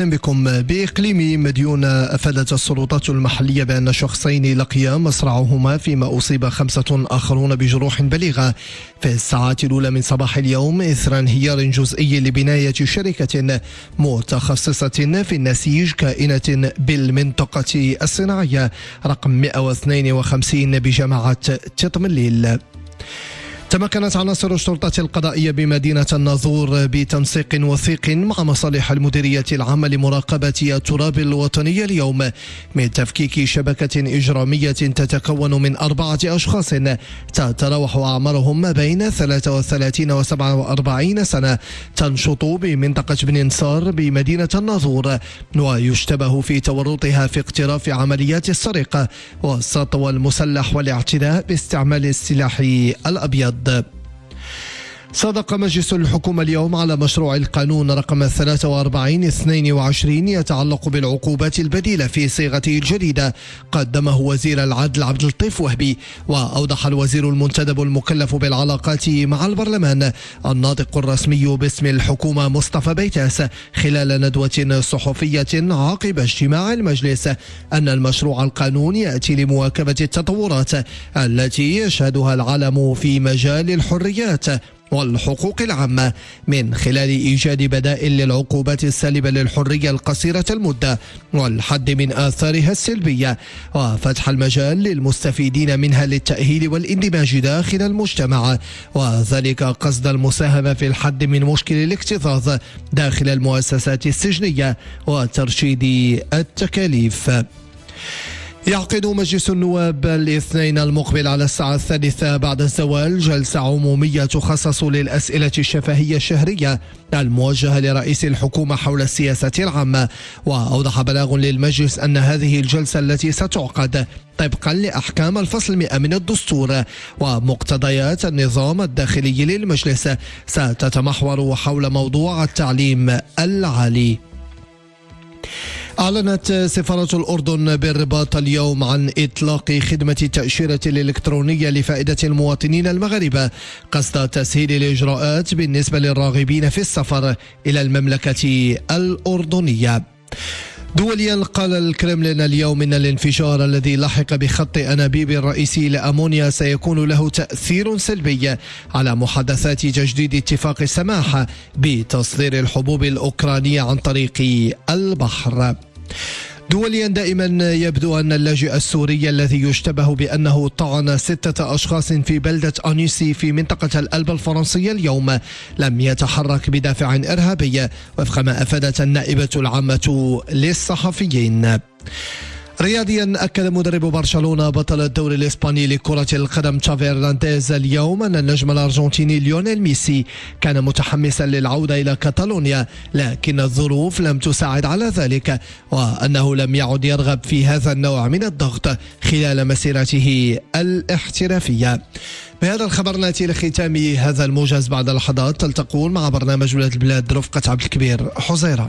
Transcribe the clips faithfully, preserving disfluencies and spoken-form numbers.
أهلا بكم. بإقليم مديونة أفادت السلطات المحلية بأن شخصين لقيا مصرعهما فيما أصيب خمسة آخرون بجروح بليغة في الساعات الأولى من صباح اليوم إثر انهيار جزئي لبناية شركة متخصصة في النسيج كائنة بالمنطقة الصناعية رقم مئة واثنين وخمسين بجامعة تطمليل. تمكنت عناصر الشرطة القضائية بمدينة الناظور بتنسيق وثيق مع مصالح المديرية العامة لمراقبة التراب الوطني اليوم من تفكيك شبكة إجرامية تتكون من أربعة أشخاص تتراوح أعمارهم ما بين ثلاثة وثلاثين وسبعة وأربعين سنة تنشط بمنطقة بن نصار بمدينة الناظور، ويشتبه في تورطها في اقتراف عمليات السرقة والسطو المسلح والاعتداء باستعمال السلاح الأبيض. صادق مجلس الحكومة اليوم على مشروع القانون رقم ثلاثة وأربعين اثنين وعشرين يتعلق بالعقوبات البديلة في صيغته الجديدة. قدمه وزير العدل عبد اللطيف وهبي، وأوضح الوزير المنتدب المكلف بالعلاقات مع البرلمان الناطق الرسمي باسم الحكومة مصطفى بيتاس خلال ندوة صحفية عقب اجتماع المجلس أن المشروع القانون يأتي لمواكبة التطورات التي يشهدها العالم في مجال الحريات والحقوق العامة من خلال إيجاد بدائل للعقوبات السالبة للحرية القصيرة المدة والحد من آثارها السلبية، وفتح المجال للمستفيدين منها للتأهيل والاندماج داخل المجتمع، وذلك قصد المساهمة في الحد من مشكل الاكتظاظ داخل المؤسسات السجنية وترشيد التكاليف. يعقد مجلس النواب الاثنين المقبل على الساعة الثالثة بعد الزوال جلسة عمومية تخصص للأسئلة الشفهية الشهرية الموجهة لرئيس الحكومة حول السياسة العامة. وأوضح بلاغ للمجلس أن هذه الجلسة التي ستعقد طبقا لأحكام الفصل مئة من الدستور ومقتضيات النظام الداخلي للمجلس ستتمحور حول موضوع التعليم العالي. أعلنت سفارة الأردن بالرباط اليوم عن إطلاق خدمة التأشيرة الإلكترونية لفائدة المواطنين المغاربة قصد تسهيل الإجراءات بالنسبة للراغبين في السفر إلى المملكة الأردنية. دوليا، قال الكرملين اليوم إن الانفجار الذي لحق بخط أنابيب الرئيسي لأمونيا سيكون له تأثير سلبي على محادثات تجديد اتفاق السماح بتصدير الحبوب الأوكرانية عن طريق البحر. دوليا، دائما يبدو أن اللاجئ السوري الذي يشتبه بأنه طعن ستة أشخاص في بلدة أنيسي في منطقة الألب الفرنسية اليوم لم يتحرك بدافع إرهابي وفق ما أفادت النائبة العامة للصحفيين. رياضيا، أكد مدرب برشلونة بطل الدوري الإسباني لكرة القدم تشافي هرنانديز اليوم أن النجم الأرجنتيني ليونيل ميسي كان متحمسا للعودة إلى كاتالونيا لكن الظروف لم تساعد على ذلك، وأنه لم يعد يرغب في هذا النوع من الضغط خلال مسيرته الاحترافية. بهذا الخبر نأتي لختام هذا الموجز. بعد لحظات تلتقون مع برنامج ولاد البلاد رفقة عبد الكبير حزيرة.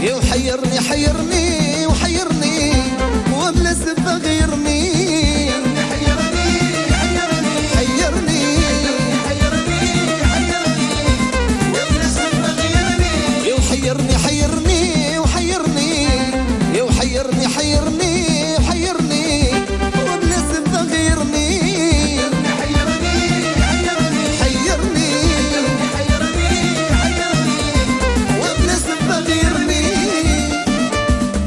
وحيرني حيرني وحيرني وبلا سبب غيرني حيرني حيرني حيرني وبلا سبب غيرني وحيرني حيرني وحيرني وحيرني حيرني حيرني وبلا سبب غيرني حيرني حيرني حيرني حيرني حيرني وبلا سبب غيرني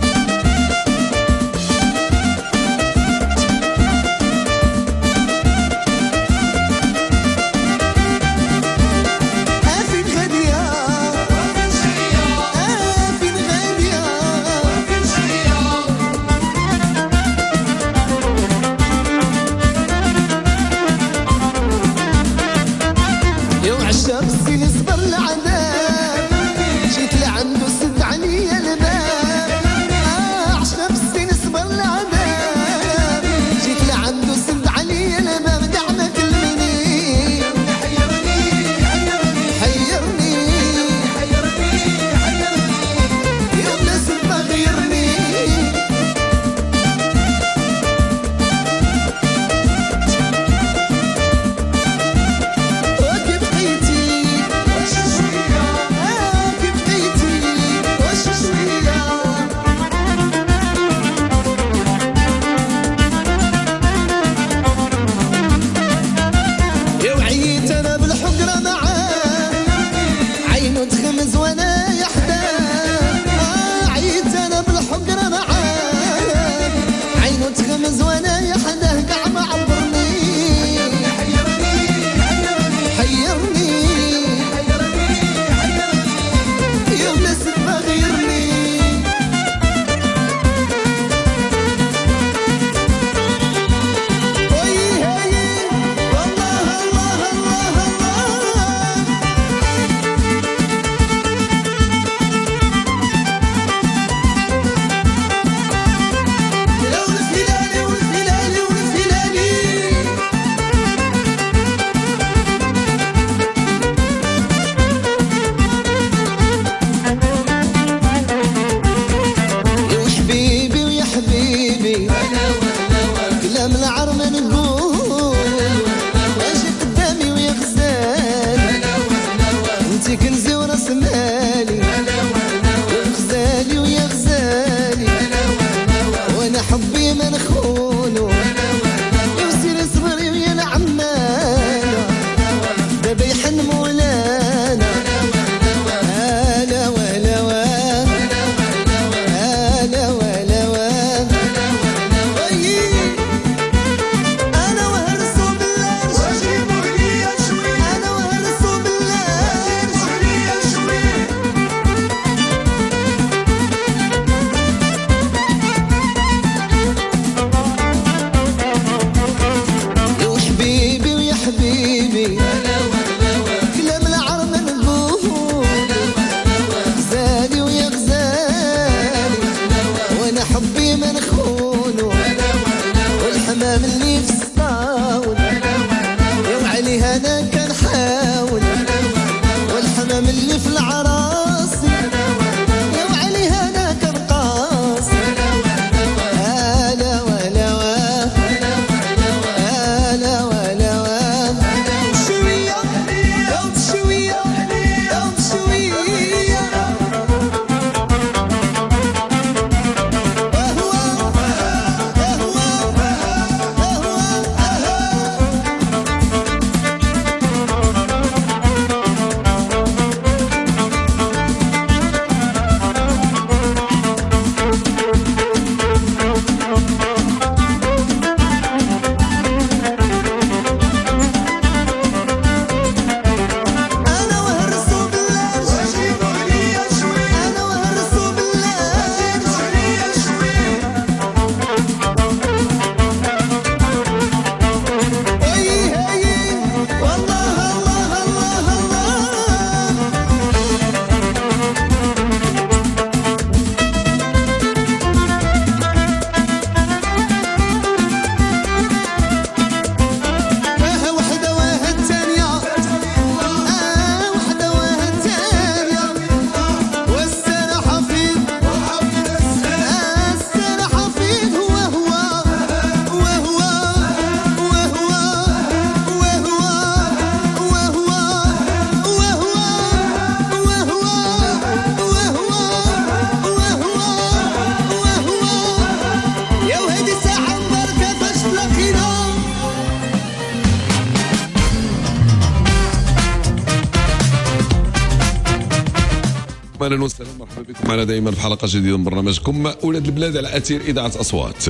اهلا وسهلا مرحبا بكم معنا دائما في حلقه جديده من برنامجكم اولاد البلاد على اثير اذاعه اصوات.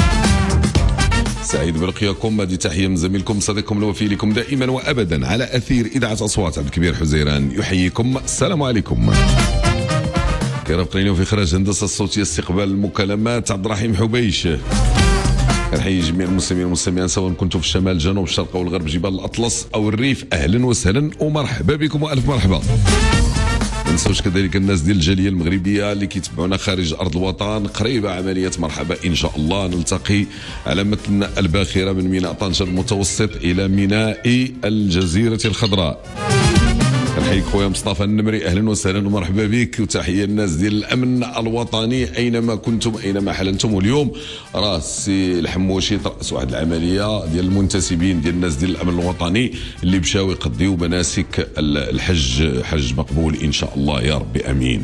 سعيد بلقياكم، هذه تحيه من زميلكم صديقكم الوفي لكم دائما وابدا على اثير اذاعه اصوات. عبد الكبير حزيران يحييكم، السلام عليكم. كيرافقيني في اخراج الهندسه الصوتيه استقبال المكالمات عبد الرحيم حبيش. كنحيي جميع المسلمين والمسلمين سواء كنتم في الشمال الجنوب الشرق او الغرب جبال الاطلس او الريف، اهلا وسهلا ومرحبا بكم والف مرحبا. ما ننساوش كذلك الناس ديال الجاليه المغربيه اللي كيتبعونا خارج ارض الوطن، قريبه عمليه مرحبا ان شاء الله. نلتقي على متن الباخره من ميناء طنجة المتوسط الى ميناء الجزيره الخضراء. كنحييك خويا مصطفى النمري، اهلا وسهلا ومرحبا بك، وتحيه الناس ديال الامن الوطني اينما كنتم اينما حللتم. واليوم راه السي الحموشي ترأس واحد العمليه ديال المنتسبين ديال الناس ديال الامن الوطني اللي مشاو يقضيو مناسك الحج، حج مقبول ان شاء الله يا ربي امين.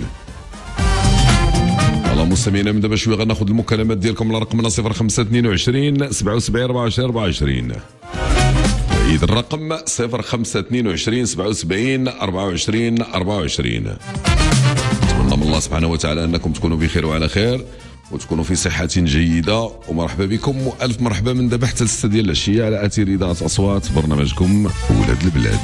الله مستمعينا من دابا شويه غناخذ المكالمات ديالكم على رقمنا صفر خمسة اثنين وعشرين سبعة وسبعين أربعة وعشرين أربعة وعشرين. إذا الرقم صفر خمسة اثنين وعشرين سبعة وسبعين أربعة وعشرين أربعة وعشرين. نتمنى من الله سبحانه وتعالى أنكم تكونوا بخير وعلى خير وتكونوا في صحة جيدة، ومرحبا بكم وألف مرحبا من دابا حتى الستة ديال العشية على أثير إذاعة أصوات برنامجكم ولاد البلاد.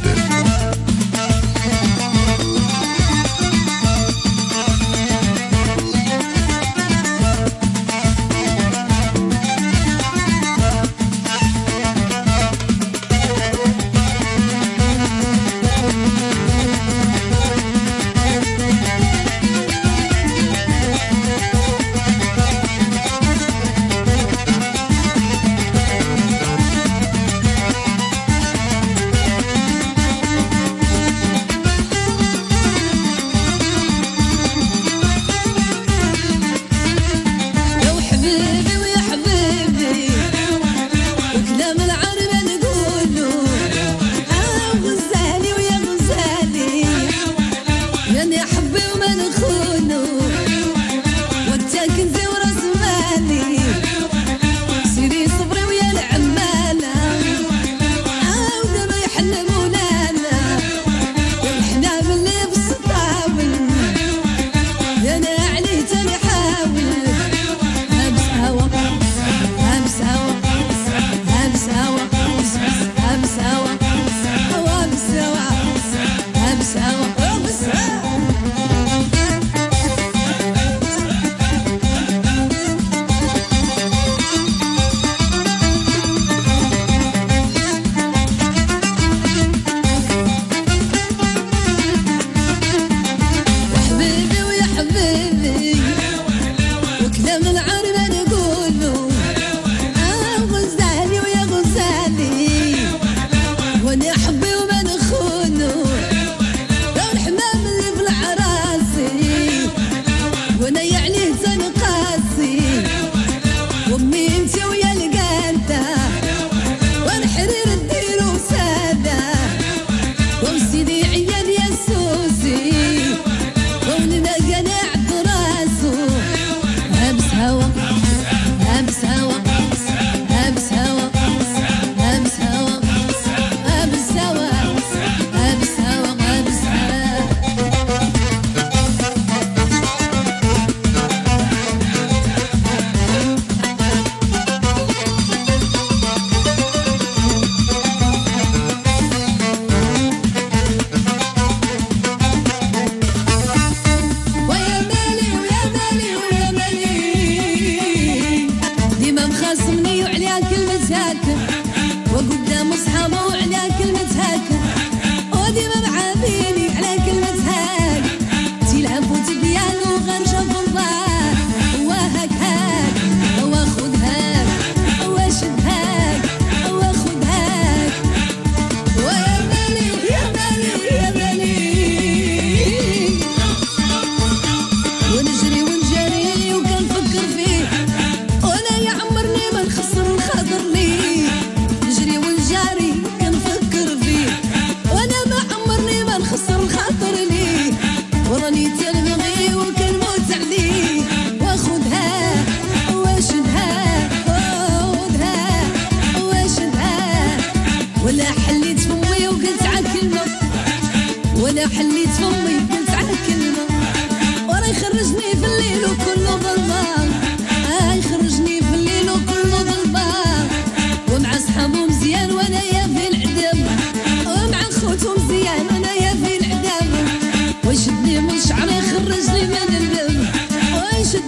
نخسر الخاطر لي نجري والجاري كنفكر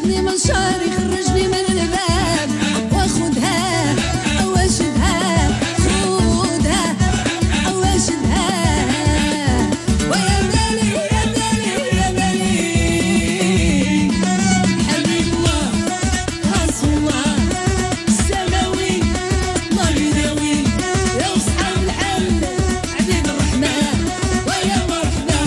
ياخذني من شعري يخرجني من الباب واخدها واشدها خدها واشدها ويا بالي يا بالي يا بالي حبيب الله رسول الله السماوي الله يداوي يا اصحاب الحل عبيد الرحمن ويا مرحبا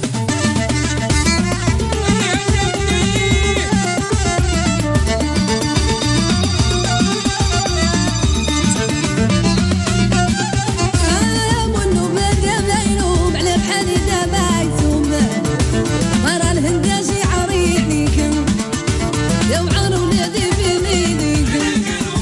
منو بدا بينهم على بحالي دابا يتوب مرا الهنداجي عريضيكم يا وعار ولادي بين ايديكم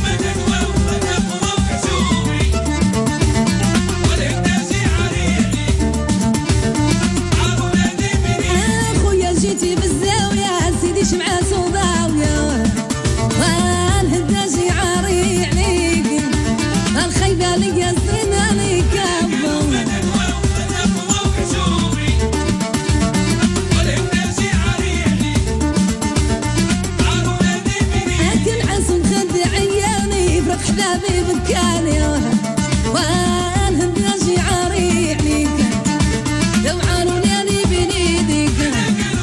خويا جيتي بالزاوية سيدي شمعة سوداوية والهنداجي عاري عليكم الخيبة ليا سناني كابو لكن عسل خد عياني يفرق حبابي بكاني والهنداجي عاري عليكم لو عاروني بين ايديكم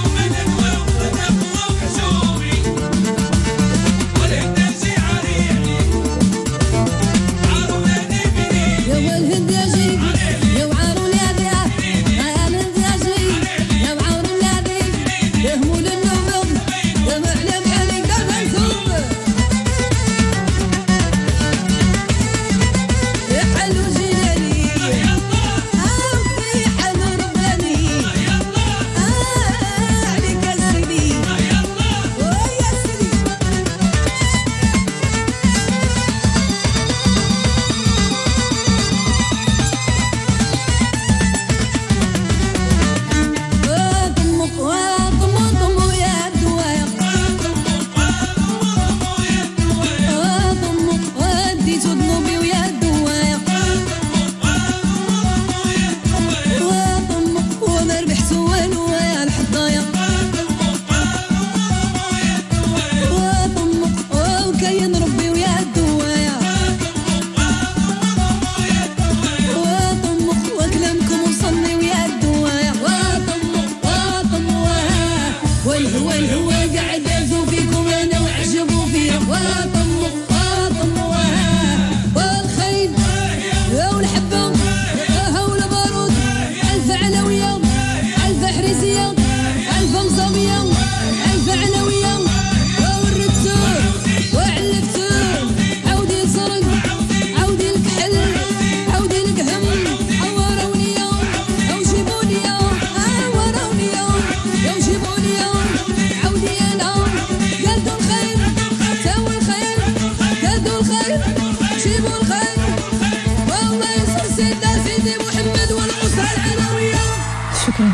يا الهنداجي يا وعار ولادي يا الهنداجي يا وعار ولادي يهموا للنبض يا معلم عليك دابا نثوب يا حلو جيلاني آه يا حلو رباني آه عليك يا سيدي ويا سيدي طمق وطم طم يا دوايا طمق وديت ذنوبي ويا دوايا طمق وما ربحت والو يا الحضايا طمق وكاين ربي ويا دوايا طمق وكلامكم وصلني ويا دوايا طمق وطم والهوى الهوى قاعد يرزو فيكم انا وعجبوا فيه وطمق وطم والخيل يا والحبه ها والبارود الف علويه الف حريزيه الف مصابيه الف علويه والرتور وعلفتور عودي سرق عودي الكحل عودي القهم عوروني او جيبوني عوروني او جيبوني عودي انا قادوا الخير سووا الخير قادوا الخير جيبوا الخير والله يسر سيدنا سيدي محمد والاسره العلويه. شكرا.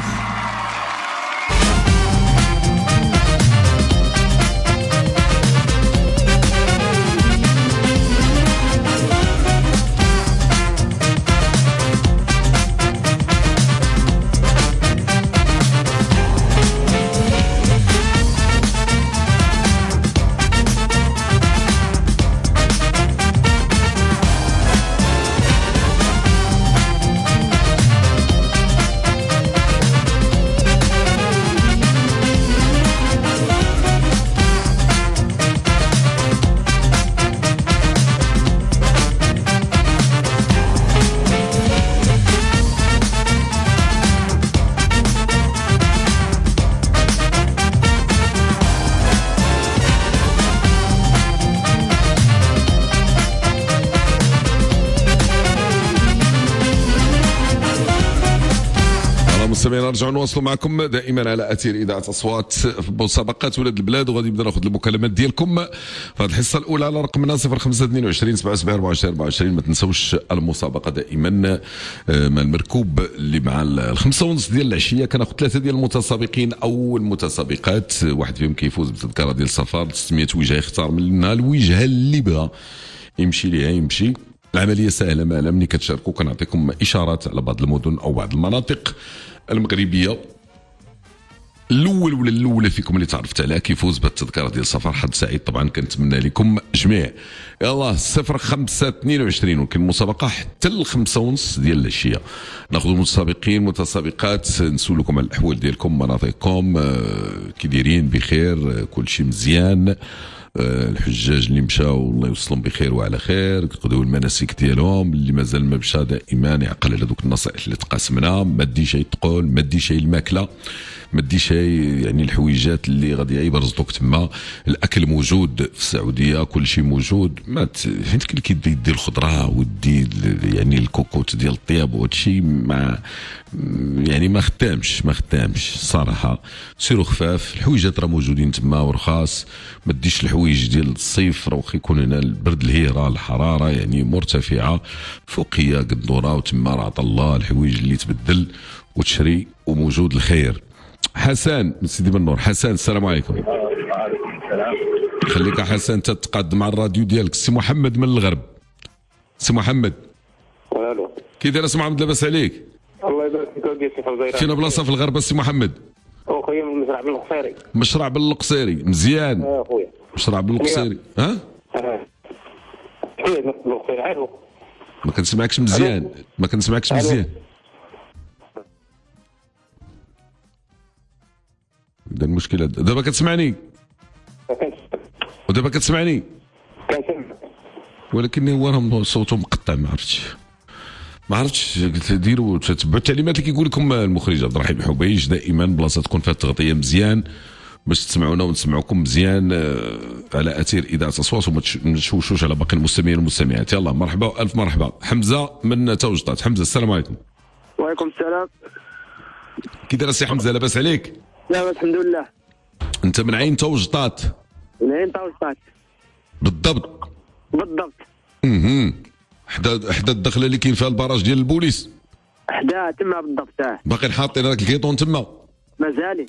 مستمعينا نرجعوا نواصلوا معكم دائما على اثير اذاعه اصوات في مسابقات ولاد البلاد، وغادي نبدا ناخذ المكالمات ديالكم في هذه الحصه الاولى على رقمنا صفر خمسة اثنين وعشرين سبعة سبعة أربعة وعشرين أربعة وعشرين. ما تنسوش المسابقه دائما مع المركوب اللي مع الخمسه ونص ديال العشيه كناخذ ثلاثه ديال المتسابقين او المتسابقات، واحد فيهم كيفوز بتذكره ديال السفر ستمية وجهه، يختار منها الوجهه اللي بغا يمشي ليها يمشي. العمليه سهله، ما ملي كتشاركوا كنعطيكم اشارات على بعض المدن او بعض المناطق المغربيه الاول ولا الاولى فيكم اللي تعرفت عليها كيفوز بالتذكره ديال السفر. حظ سعيد طبعا كنتمنى لكم جميع. يلاه صفر خمسة اثنين وعشرين وكاين المسابقه حتى الخمسة ونص ديال العشيه. ناخذ المتسابقين متسابقات نسولكم على الاحوال ديالكم مناطقكم كي دايرين بخير كل شيء مزيان. الحجاج اللي مشاو الله يوصلهم بخير وعلى خير يقضيو المناسك ديالهم. اللي مازال ما مشى دائما يعقل على دوك النصائح اللي تقاسمنا. ما دي شي تقول ما دي شي الماكله ما دي شي يعني الحويجات اللي غادي يبرزطوك تما. الاكل موجود في السعوديه كل شيء موجود. ما فهمت كي كيدي يدي الخضره ودي يعني الكوكوت ديال الطياب وهذا الشيء ما يعني ما خدامش ما خدامش صراحه. سيروا خفاف الحويجات راه موجودين تما ورخاص. ما ديش الحوايج ديال الصيف راه يكون هنا البرد الهيره الحراره يعني مرتفعه فوقيه قدوره وتما راه عطا الله الحوايج اللي تبدل وتشري وموجود الخير. حسن من سيدي بن نور. حسن السلام عليكم. وعليكم السلام. خليك حسن تتقاد مع الراديو ديالك. سي محمد من الغرب. سي محمد والو كي داير اسمع محمد لاباس عليك؟ الله يبارك فيك ودي سي حزيره. فينا بلاصه في الغرب سي محمد؟ اخويا من مزرعه بالقصيري. مشرع بالقصيري مزيان. اه اخويا مشرع بالقصيري ها؟ اه اخويا بالقصيري عارفو. ما كنسمعكش مزيان ما كنسمعكش مزيان. هذا المشكله. دابا كتسمعني؟ ودابا كتسمعني؟ كنسمع ولكن هو راه صوته مقطع ما عرفتش ما عرفتش ديروا تتبعوا التعليمات اللي كيقول لكم المخرج عبد الرحيم حبيش. دائما بلاصه تكون فيها التغطيه مزيان باش تسمعونا ونسمعوكم مزيان على اثير اذاعه اصوات وما تشوشوش على باقي المستمعين والمستمعات. يلا مرحبا الف مرحبا. حمزه من توجطات. حمزه السلام عليكم. وعليكم السلام. كي داير السي حمزه لاباس عليك؟ لا الحمد لله. انت من عين توجطات؟ من عين توجطات بالضبط. بالضبط. اها حدا حدا الدخله اللي كاين فيها البراج ديال البوليس. حدا تما بالضبط. اه باقي حاطين راك الكيطون تما؟ مازالي.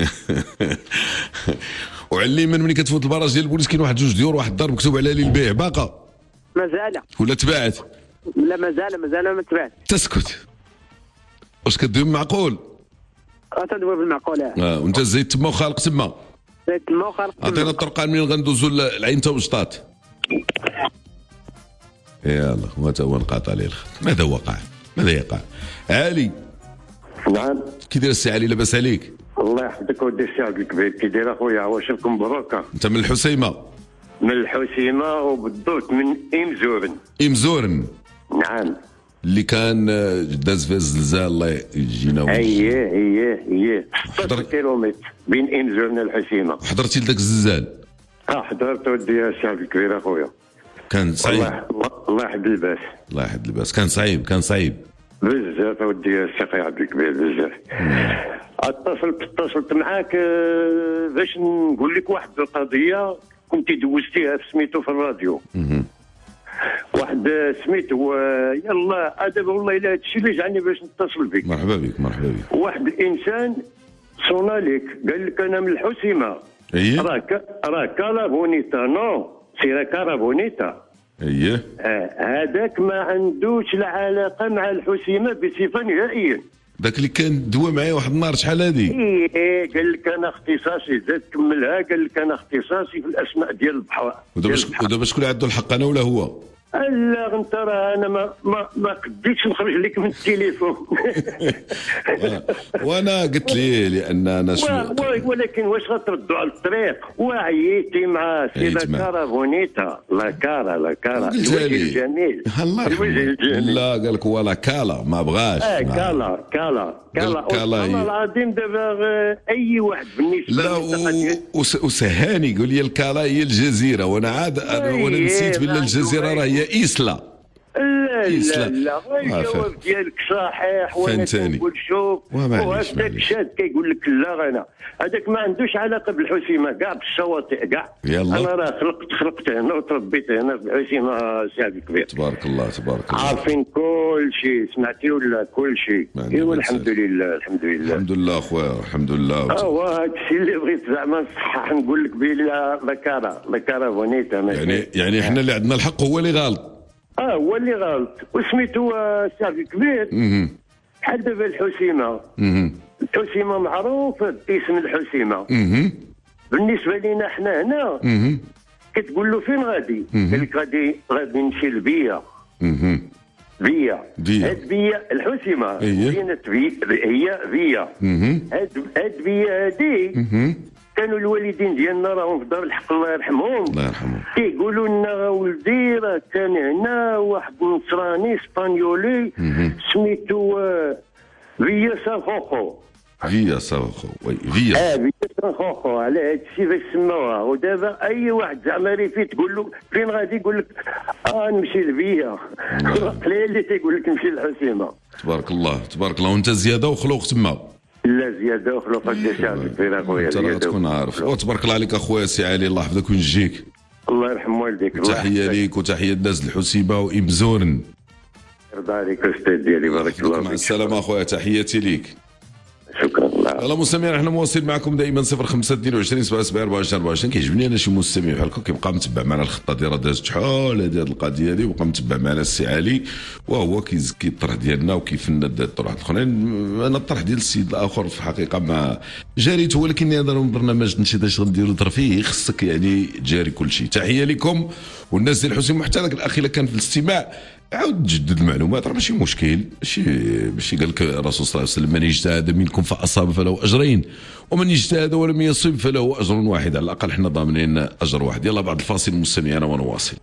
وعلي من ملي كتفوت البراج ديال البوليس كاين واحد جوج ديور واحد الدار مكتوب عليها للبيع باقا؟ مازال. ولا تباعت؟ لا مازال مازال ما تباعت. تسكت. واش كدوي بالمعقول؟ اه تدوي بالمعقول. اه وانت زيد تما وخالق تما؟ زيد تما وخالق تما. عطينا الطرقان منين غندوزو العين توجطات. يلا هو تا هو انقطع عليه الخط. ماذا وقع؟ ماذا يقع؟ علي. نعم. كي داير السي علي لاباس عليك؟ الله يحفظك ودي السي عبد الكبير. كي داير اخويا عواشركم مبروكه. انت من الحسيمه؟ من الحسيمه وبالضبط من إمزورن. إمزورن. نعم. اللي كان داز فيه الزلزال الله يجينا. اييه اييه اييه ستة كيلومتر بين إمزورن والحسيمه. حضرتي لذاك الزلزال؟ اه حضرت ودي السي عبد الكبير اخويا. كان صعيب. الله الله يحد الباس. الله يحد الباس. كان صعيب كان صعيب بزاف ودي السي عبد الكبير بزاف. اتصلت اتصلت معاك باش نقول لك واحد القضيه كنت دوزتيها في سميتو في الراديو. واحد سميتو يلا دابا والله الا هادشي اللي جعلني باش نتصل بك. مرحبا بك مرحبا بك. واحد الانسان صونا لك قال لك انا من الحسيمه. ايه راك راه كالا بونيتا نو سيرا كالا بونيتا. اييه هذاك ما عندوش لا علاقه مع الحسيمه بصفه نهائيا. ذاك اللي كان دوا معايا واحد النهار شحال هادي؟ ايه قال لك انا اختصاصي زاد كملها قال لك انا اختصاصي في الاسماء ديال البحر. ودابا ودابا شكون اللي عنده الحق انا ولا هو؟ لا انت راه انا ما ما ما قديتش نخرج لك من التليفون. وانا قلت ليه لان انا شو ولكن واش غتردوا على الطريق وعييتي مع سيدا كارا بونيتا لا كارا لا كارا الوجه الجميل الوجه الجميل. لا قال لك ولا كالا ما بغاش. اه كالا كالا كالا والله العظيم دابا اي واحد بالنسبه لا وسهاني يقول لي الكالا هي الجزيره وانا عاد وانا نسيت بلا الجزيره راه هي إيسلا. لا لا لا الجواب ديالك صحيح وانا كنقول شوف وهذاك شاد كيقول لك لا غانا هذاك ما عندوش علاقه بالحسيمه كاع بالشواطئ كاع. انا راه خلقت خلقت هنا وتربيت هنا في الحسيمه سي عبد الكبير. تبارك الله تبارك الله. عارفين كل شيء سمعتي ولا كل شيء. ايوا الحمد لله الحمد لله الحمد لله اخويا الحمد لله. اه هذا الشيء اللي بغيت زعما نصحح نقول لك بلا لا لا كارا بونيتا. يعني يعني احنا اللي عندنا الحق هو اللي غلط. اه هو اللي غلط وسميتو السي عبد الكبير. بحال دابا الحسيمه الحسيمه معروف باسم الحسيمه. اها بالنسبه لنا احنا هنا اها كتقول له فين غادي؟ قال لك غادي غادي نمشي لبيا. اها بيا بيا. هاد بيا الحسيمه إيه. مدينه بي هي بيا. اها هاد هاد بيا هادي اها كانوا الوالدين ديالنا راهم في دار الحق الله يرحمهم الله يرحمه. كيقولوا لنا ولدي راه كان هنا واحد نصراني اسبانيولي سميتو آه، فيا سانخوخو. فيا ساخو وي اه فيا فيا سانخوخو على هاد الشيء باش سموها. ودابا اي واحد زعما ريفي تقول له فين غادي يقول لك اه نمشي لبيا. قليل اللي تيقول لك نمشي للحسيمه. تبارك الله تبارك الله. وانت زياده وخلوق تما. لا زياده وخلوق قد شعب كبير اخويا. انت راه تكون عارف. وتبارك الله عليك اخويا سي علي، الله يحفظك وينجيك. الله يرحم والديك. الله تحيه ليك وتحيه الناس الحسيبه وامزورن. يرضى عليك استاذ ديالي بارك الله مع فيك. السلامه اخويا تحياتي ليك. شكرا الله. يلا مستمعين احنا مواصلين معكم دائما صفر خمسة اثنين وعشرين سبعة سبعة أربعة وعشرين أربعة وعشرين. كيعجبني انا شي مستمع بحال هكا كيبقى متبع معنا الخطه ديال راه دازت شحال هذه القضيه هذه وبقى متبع معنا السي علي وهو كيزكي الطرح ديالنا وكيفند الطرح الاخرين. انا الطرح ديال السيد الاخر في الحقيقه ما جاريته، ولكن هذا برنامج نشيد اش غنديروا ضر فيه خصك يعني تجاري كل شيء. تحيه لكم والناس ديال الحسين. حتى ذاك الاخ اللي كان في الاستماع عاود تجدد المعلومات راه ماشي مشكل. ماشي ماشي قال لك الرسول صلى الله عليه وسلم من اجتهد منكم فاصاب فله اجرين ومن اجتهد ولم يصب فله اجر واحد. على الاقل حنا ضامنين اجر واحد. يلا بعد الفاصل مستمعينا ونواصل.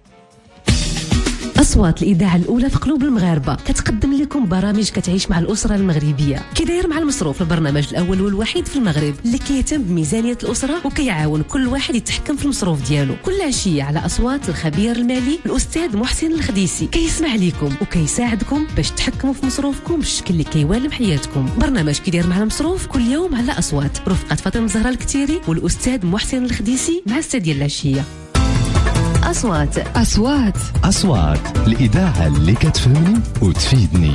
أصوات الإذاعة الأولى في قلوب المغاربة كتقدم لكم برامج كتعيش مع الأسرة المغربية. كي داير مع المصروف، البرنامج الأول والوحيد في المغرب اللي كيهتم بميزانية الأسرة وكيعاون كل واحد يتحكم في المصروف ديالو. كل عشية على أصوات الخبير المالي الأستاذ محسن الخديسي كيسمع لكم وكيساعدكم باش تحكموا في مصروفكم بالشكل اللي كيوالم حياتكم. برنامج كي داير مع المصروف كل يوم على أصوات رفقة فاطمة الزهراء الكتيري والأستاذ محسن الخديسي مع السادة ديال العشية. أصوات أصوات أصوات الإذاعة اللي كتفهمني وتفيدني.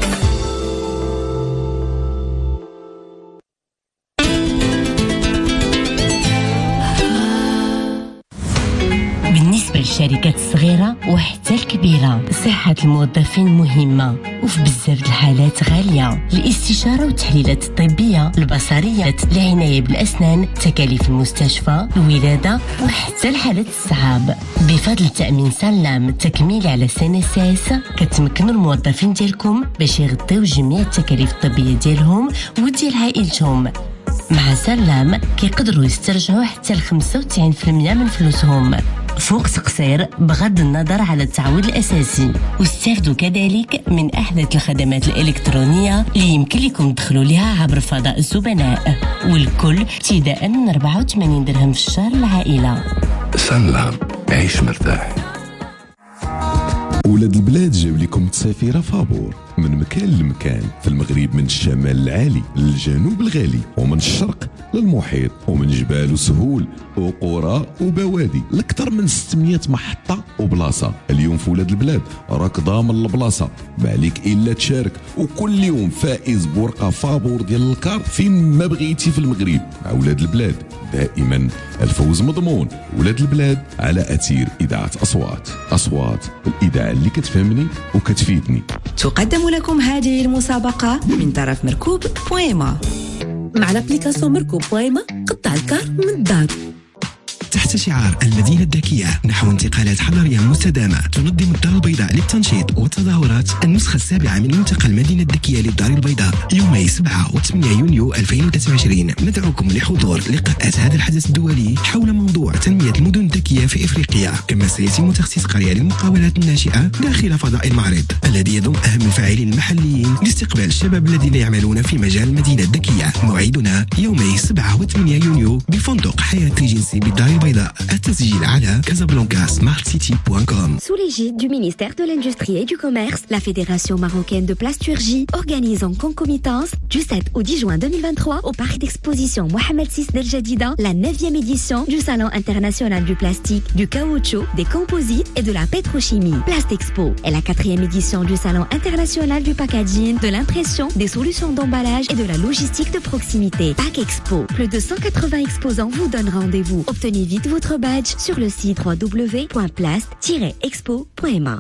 بالنسبة للشركات الصغيرة وحتى الكبيرة صحة الموظفين مهمة وفي بزاف الحالات غالية. الاستشارة والتحليلات الطبية البصرية، العناية بالأسنان، تكاليف المستشفى، الولادة وحتى الحالات الصعاب. بفضل تأمين سلام تكميل على سن ساس كتمكنوا الموظفين ديالكم باش يغطيو جميع التكاليف الطبية ديالهم وديال عائلتهم. مع سلام كيقدروا يسترجعوا حتى ل خمسة وتسعين بالمئة من فلوسهم فوق تقصير بغض النظر على التعويض الأساسي. واستافدوا كذلك من أحدث الخدمات الإلكترونية اللي يمكن لكم تدخلوا لها عبر فضاء الزبناء، والكل ابتداء من أربعة وثمانين درهم في الشهر للعائلة. سلام، عيش مرتاح. ولاد البلاد جاب لكم تسافيرة فابور من مكان لمكان في المغرب، من الشمال العالي للجنوب الغالي، ومن الشرق للمحيط، ومن جبال وسهول وقرى وبوادي لأكثر من ستمائة محطة وبلاصة. اليوم في ولاد البلاد راك ضامن البلاصة، ما عليك إلا تشارك، وكل يوم فائز بورقة فابور ديال الكار فين ما بغيتي في المغرب. مع ولاد البلاد دائما الفوز مضمون. ولاد البلاد على أثير إذاعة أصوات. أصوات الإذاعة اللي كتفهمني وكتفيدني. تقدم لكم هذه المسابقة من طرف مركوب بويما. مع لابليكاسيون مركوب بويما قطع الكار من الدار. تحت شعار المدينة الذكية نحو انتقالات حضرية مستدامة، تنظم الدار البيضاء للتنشيط والتظاهرات النسخة السابعة من ملتقى المدينة الذكية للدار البيضاء يومي سبعة وثمانية يونيو ألفين وثلاثة وعشرين. ندعوكم لحضور لقاءات هذا الحدث الدولي حول موضوع تنمية المدن الذكية في إفريقيا، كما سيتم تخصيص قرية للمقاولات الناشئة داخل فضاء المعرض الذي يضم أهم الفاعلين المحليين لاستقبال الشباب الذين يعملون في مجال المدينة الذكية. موعدنا يومي سبعة وثمانية يونيو بفندق حياة ريجنسي بالدار البيضاء. التسجيل على casablanca smart city point com. Sous l'égide du ministère de l'Industrie et du Commerce, la Fédération marocaine de plasturgie organise en concomitance du sept au dix juin deux mille vingt-trois au parc d'exposition Mohamed six d'El Jadida la neuvième édition du Salon international du plastique, du caoutchouc, des composites et de la pétrochimie. Plastexpo est la quatrième édition du Salon international du packaging, de l'impression, des solutions d'emballage et de la logistique de proximité. Pack Expo, plus de cent quatre-vingts exposants vous donnent rendez-vous. Obtenez vite votre badge sur le site w w w point plast tiret expo point m a.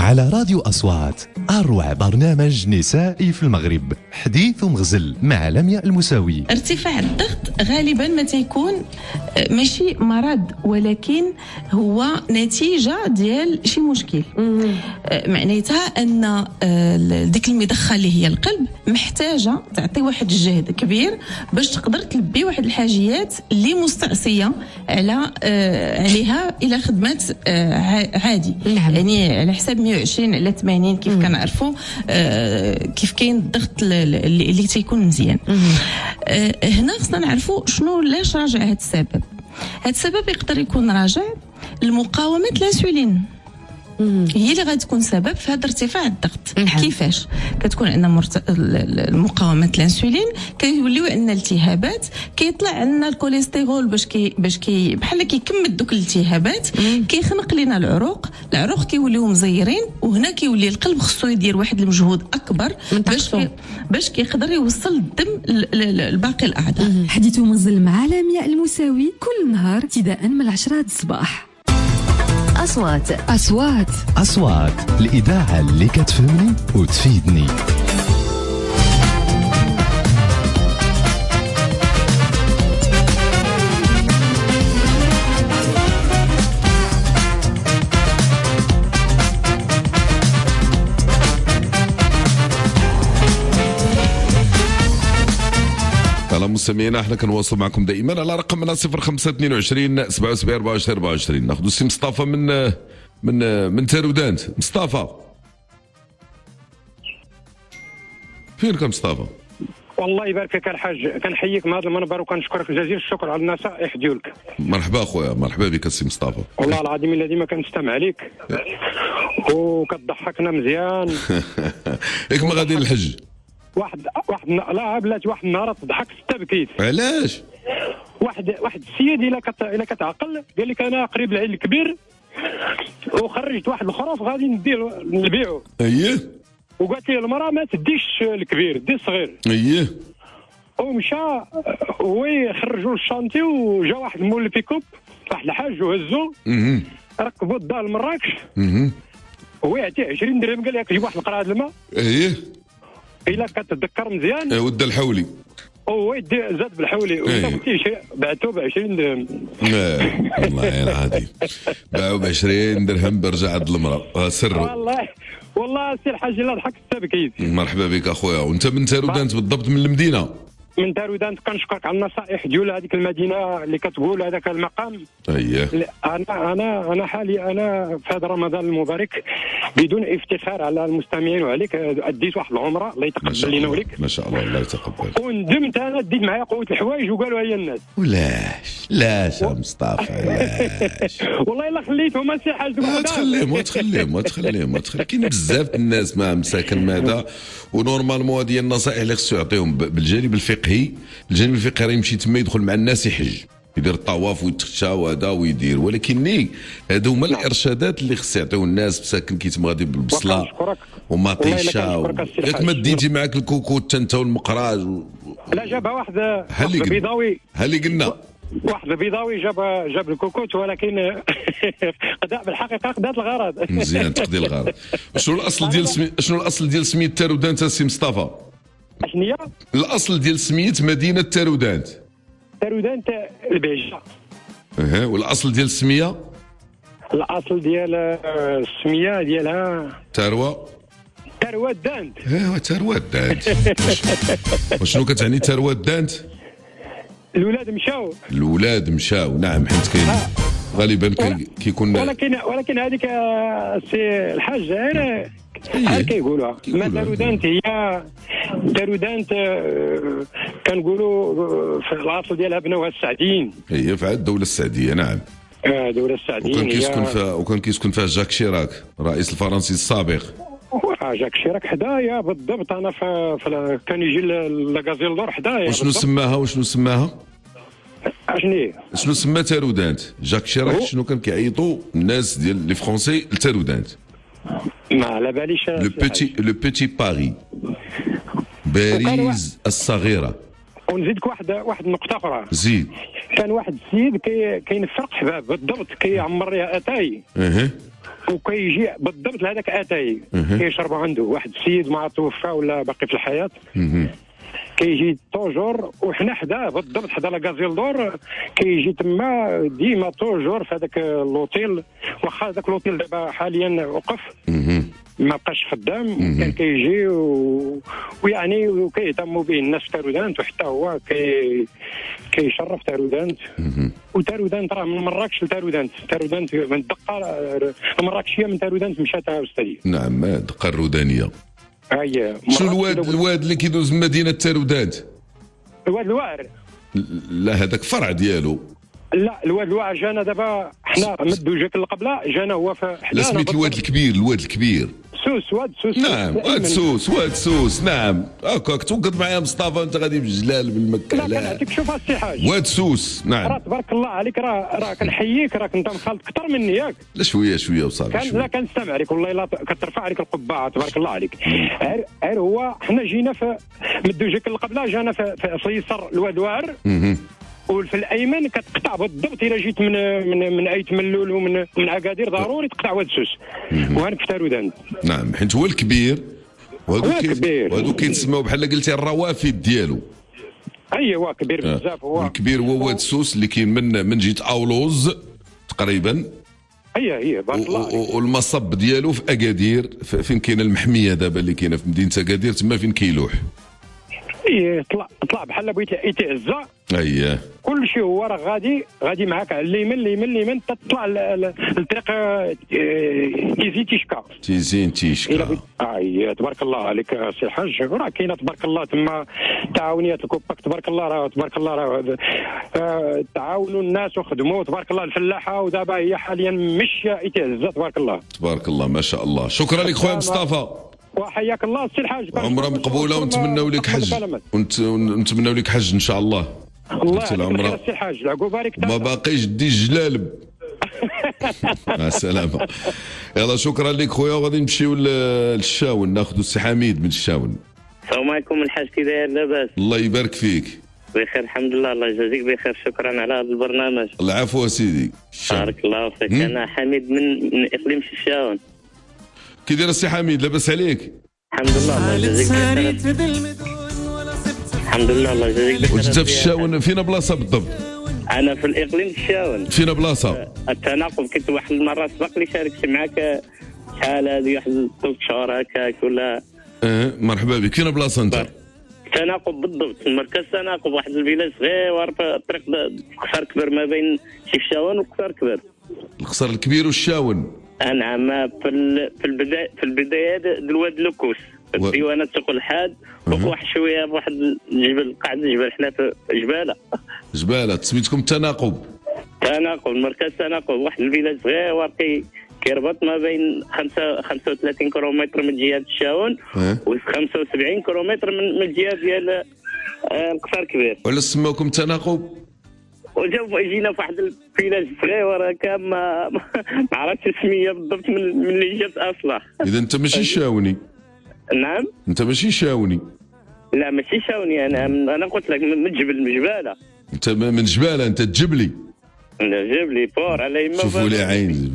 على راديو أصوات، أروع برنامج نسائي في المغرب، حديث ومغزل مع لمياء المساوي. ارتفاع الضغط غالبا ما تيكون ماشي مرض، ولكن هو نتيجة ديال شي مشكل. معناتها أن ديك المضخة اللي هي القلب محتاجة تعطي واحد الجهد كبير باش تقدر تلبي واحد الحاجيات اللي مستعصية على عليها إلى خدمات عادي. نعم. يعني على حساب مية وعشرين على ثمانين كيف كنعرفوا كيف كاين الضغط اللي, اللي تيكون مزيان. هنا خصنا نعرفوا شنو علاش راجع هذا السبب. هذا السبب يقدر يكون راجع لمقاومة الانسولين، هي اللي غتكون سبب في هذا ارتفاع الضغط. كيفاش كتكون عندنا مرت... مقاومه الانسولين، كيوليو عندنا التهابات، كيطلع عندنا الكوليسترول باش كي باش كي بحال كيكمل دوك الالتهابات، كيخنق لنا العروق، العروق كيوليو مزيرين، وهنا كيولي القلب خصو يدير واحد المجهود اكبر باش كي... باش كيقدر يوصل الدم لباقي الاعضاء. حديث ومنزل مع لمياء المساوي كل نهار ابتداء من العشرة الصباح. أصوات أصوات أصوات الإذاعة اللي كتفهمني وتفيدني. على مستمعينا احنا كنواصل معكم دائما على رقمنا صفر خمسة اثنين وعشرين سبعة وسبعين أربعة وعشرين أربعة وعشرين. ناخذ السي مصطفى من من من تارودانت. مصطفى فينك مصطفى؟ والله يبارك فيك الحاج، كنحييك من هذا المنبر وكنشكرك جزيل الشكر على النصائح ديالك. مرحبا خويا، مرحبا بك السي مصطفى. والله العظيم الذي ما كنستمع عليك وكتضحكنا مزيان. ياك ما غادي للحج؟ واحد واحد لا بلاتي واحد النهار تضحك حتى بكيت. علاش؟ واحد واحد السيد الا كت الا كتعقل قال لك انا قريب العيد الكبير وخرجت واحد الخروف غادي ندير نبيعو. اييه. وقالت لي المراه ما تديش الكبير دي الصغير. اييه. ومشى هو خرجوا الشانتي وجا واحد مول البيكوب واحد الحاج وهزو ركبوا الدار لمراكش. هو يعطيه عشرين درهم قال لك جيب واحد القرعه الماء. اييه. الا كتذكر مزيان. اه ود الحولي. هو يدي زاد بالحولي بعتو ب عشرين درهم. والله العظيم باعوا ب عشرين درهم برجع عند المراه سروا. والله والله سي الحاج لا ضحكت حتى بكيت. مرحبا بك اخويا. وانت من تارودانت بالضبط من المدينه؟ من تارودانت. كنشكرك على النصائح ديال هذيك المدينه اللي كتقول هذاك المقام. اييه. انا انا انا حالي انا في هذا رمضان المبارك بدون افتخار على المستمعين وعليك اديت واحد العمره الله يتقبل لنا وليك. ما شاء الله الله يتقبل. وندمت انا ديت معايا قوه الحوايج وقالوا هي الناس. ولاش لاش يا مصطفى لاش. والله الا خليتهم سي حاج. ما تخليهم ما تخليهم ما تخليهم ما تخليهم. كاين بزاف الناس ما مساكن معدا ونورمالمون هذه النصائح اللي خصو يعطيهم بالجانب الفقهي. الجانب الفقهي راه يمشي تما يدخل مع الناس يحج يدير الطواف ويتخشى وهذا ويدير، ولكن ني هادو هما الارشادات اللي خص يعطيو الناس مساكن كيتم غادي بالبصله ومطيشه. ياك ما ديتي معاك الكوكوت انت والمقراج و... لا جابها واحد بيضاوي. ها اللي قلنا واحد البيضاوي جاب جاب الكوكوت، ولكن قدا بالحقيقه قدات الغرض. مزيان تقضي الغرض. شنو الاصل ديال سمي... شنو الاصل ديال سميت تارودانت سي مصطفى؟ شنو هي؟ الاصل ديال سميت مدينه تارودانت. تارودانت البهجه. اها. والاصل ديال السميه؟ الاصل ديال السميه ديالها تروى. تروى دانت. ايوا تروى دانت. وشنو كتعني تروى دانت؟ الولاد مشاو. الولاد مشاو نعم، حيت كاين غالبا كيكون. ولكن ولكن هذيك السي الحاج غير بحال كيقولوها. ما تارودانت هي تارودانت كنقولوا في الاصل ديالها بنوها السعديين. هي في الدوله السعديه نعم. اه الدوله السعديه. وكان كيسكن فيها وكان كيسكن فيها جاك شيراك الرئيس الفرنسي السابق. جاك شيراك حدايا بالضبط. انا في, في كان يجي لاكازيل دور حدايا. وشنو سماها وشنو سماها؟ اشني شنو سما تارودانت؟ جاك شيراك شنو كان كيعيطوا الناس ديال لي فرونسي لتارودانت؟ ما على باليش. لو بيتي لو بيتي باري، باريس الصغيره. ونزيدك واحد واحد النقطه اخرى. زيد. كان واحد السيد كي كينفرق حباب بالضبط كيعمر ليها اتاي. اها. وكيجي بالضبط لهذاك اتاي كيشربوا عنده واحد السيد ما توفى ولا باقي في الحياه كيجي توجور وحنا حداه بالضبط حدا لاكازيل دور كيجي تما ديما توجور في هذاك اللوتيل واخا هذاك اللوتيل دابا حاليا وقف ما بقاش خدام كان كيجي و... ويعني وكيهتموا به الناس في تارودانت وحتى هو كي كيشرف تارودانت وتارودانت راه من مراكش لتارودانت تارودانت من الدقه المراكشيه من تارودانت مشات استاذي نعم الدقه الرودانيه هي شو الواد الواد اللي كيدوز من مدينه تارودانت الواد الوائر لا هذاك فرع ديالو لا الواد الوائر جانا دابا حنا مدو جاك القبله جانا هو في لا سميت الواد الكبير الواد الكبير سوس واد سوس نعم واد سوس واد سوس نعم هكاك توقد معايا مصطفى انت غادي بجلال بالمكه لا كنعطيك شوف السي حاج واد سوس نعم راه تبارك الله عليك راه راه كنحييك راك انت مخالط اكثر مني ياك لا شويه شويه وصافي كان لا كنستمع عليك والله لا كترفع عليك القبعه تبارك الله عليك غير غير هو حنا جينا في مدو جاك القبله جانا في, في صيصر الواد الوائر وفي الايمن كتقطع بالضبط الا جيت من من من ايت ملول ومن من اكادير ضروري تقطع واد سوس وهانك في تارودان نعم حيت هو الكبير وهذو كيتسموا بحال قلتي الروافد ديالو اي هو كبير بزاف هو الكبير هو واد سوس اللي كاين من من جهه اولوز تقريبا هي هي بارك الله والمصب ديالو في اكادير فين كاين المحميه دابا اللي كاينه في مدينه اكادير تما فين كيلوح ايه طلع طلع بحال بغيتي يتعزى اييه كل شيء هو راه غادي غادي معاك على اليمين اليمين اليمين تطلع الطريق تيزي تيشكا تيزين تيشكا اي تبارك الله عليك سي الحاج راه كاينه تبارك الله تما تعاونيات الكوباك تبارك الله راه تبارك الله راه تعاونوا الناس وخدموا تبارك الله الفلاحه ودابا هي حاليا مش يتعزى تبارك الله تبارك الله ما شاء الله شكرا لك خويا مصطفى وحياك الله السي الحاج عمره مقبوله ونتمناو لك حج ونتمناو لك حج ان شاء الله الله يعطيك السي الحاج العقوبه عليك ما باقيش دي الجلالب مع السلامه يلا شكرا لك خويا وغادي نمشيو للشاون ناخذوا السي حميد من الشاون. السلام عليكم الحاج كي داير لاباس؟ الله يبارك فيك. بخير الحمد لله الله يجازيك بخير شكرا على هذا البرنامج. العفو سيدي. بارك الله فيك. انا حميد من من اقليم الشاون. كي داير السي حميد لاباس عليك؟ الحمد لله الله يجازيك بخير. الحمد لله الله يجازيك بخير. واش انت في الشاون فينا بلاصه بالضبط؟ انا في الاقليم الشاون. فينا بلاصه؟ التناقض كنت واحد المره سبق لي شاركت معك شحال هذه واحد ثلاث شهور هكاك ولا. اه مرحبا بك فينا بلاصه انت؟ تناقض بالضبط المركز تناقض واحد الفيلاج صغير في الطريق القصر كبير ما بين الشاون والقصر كبير. القصر الكبير والشاون. نعم في في البدايه في البدايه ديال واد لوكوس الديوانات سوق الحاد واحد شويه بواحد الجبل قاعد الجبل حنا في جباله جباله سميتكم التناقب تناقب المركز تناقب واحد الفيلاج صغير كي كيربط ما بين خمسة خمسة وثلاثين كيلومتر من جهه الشاون و خمسة وسبعين كيلومتر من الجهه ديال القصر كبير. ولا سموكم تناقب؟ وجاو جينا في واحد الفيلاج صغير هكا ما ما عرفتش السميه بالضبط من من اللي جات اصلا. اذا انت ماشي شاوني؟ نعم انت ماشي شاوني؟ لا ماشي شاوني انا انا قلت لك من جبل من جباله. انت من جباله انت تجبلي؟ لا جبلي بور على يما شوفوا لي عين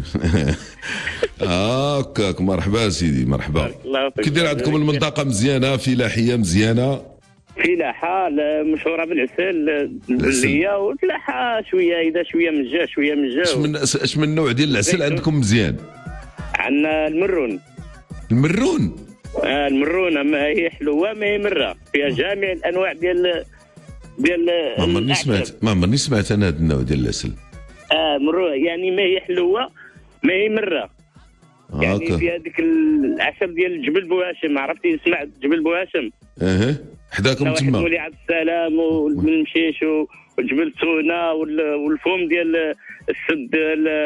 هاكاك مرحبا سيدي مرحبا. كي داير عندكم المنطقه مزيانه فلاحيه مزيانه؟ فلاحه مشهوره بالعسل اللي هي وفلاحه شويه اذا شويه من جا شويه من جا. اش من اش من نوع ديال العسل عندكم مزيان؟ عندنا المرون. المرون؟ آه المرونه ما هي حلوه ما هي مره فيها جميع الانواع ديال ديال ما عمرني سمعت ما عمرني سمعت انا هذا النوع ديال العسل. اه مرونه يعني ما هي حلوه ما هي مره. يعني في هذيك العسل ديال جبل بوهاشم عرفتي سمعت جبل بوهاشم؟ اها حداكم تما. ولي عبد السلام والمشيش وجبل سونا والفوم ديال السد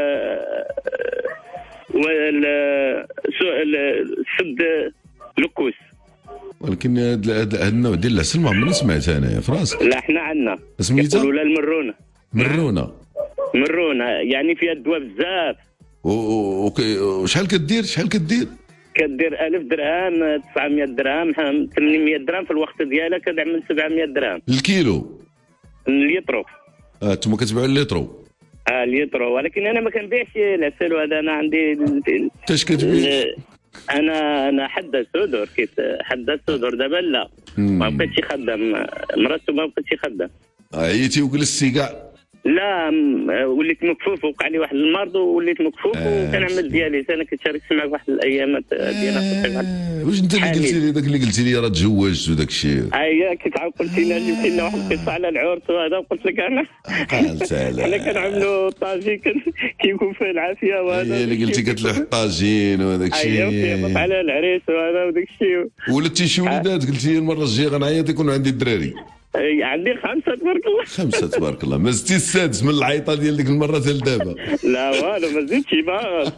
السد لوكوس. ولكن هذا النوع ديال العسل ما عمرني سمعت انايا في راسك. لا حنا عندنا سميتها؟ يقولوا لها المرونه. مرونه مرونه يعني فيها الدواء بزاف. وشحال كدير شحال كدير؟ كدير ألف درهم تسعمية درهم ثمانمية درهم في الوقت ديالها كتعمل سبعمية درهم الكيلو. الليترو. اه انتم كتبيعوا الليترو؟ اه اليترو، ولكن انا ما كنبيعش العسل وهذا. انا عندي اش كتبيع؟ انا انا حداد صدور، كيف حداد صدور دابا لا ما بقيتش خدام، مراتو ما بقيتش خدام. عييتي وجلستي كاع؟ لا وليت مكفوف، وقع لي واحد المرض ووليت مكفوف آه وكنعمل دياليز. انا كنت شاركت معك واحد الايامات ديالها. آه واش انت اللي قلتي لي داك اللي قلتي لي راه تزوجت وداك الشيء؟ اييه كنت عاود قلت لنا جبت لنا واحد القصه على العرس وهذا، وقلت لك انا قالت على حنا كنعملوا طاجين كيكون فيه العافيه وهذا. هي اللي قلتي قالت له الطاجين وهذاك الشيء. اييه على العريس وهذا وداك الشيء. ولدتي شي وليدات؟ قلتي المره الجايه غنعيط يكونوا عندي الدراري. عندي خمسة تبارك الله. خمسة تبارك الله. ما زدتي السادس من العيطة ديال ديك المرة حتى لدابا؟ لا والو ما زدتش باغا.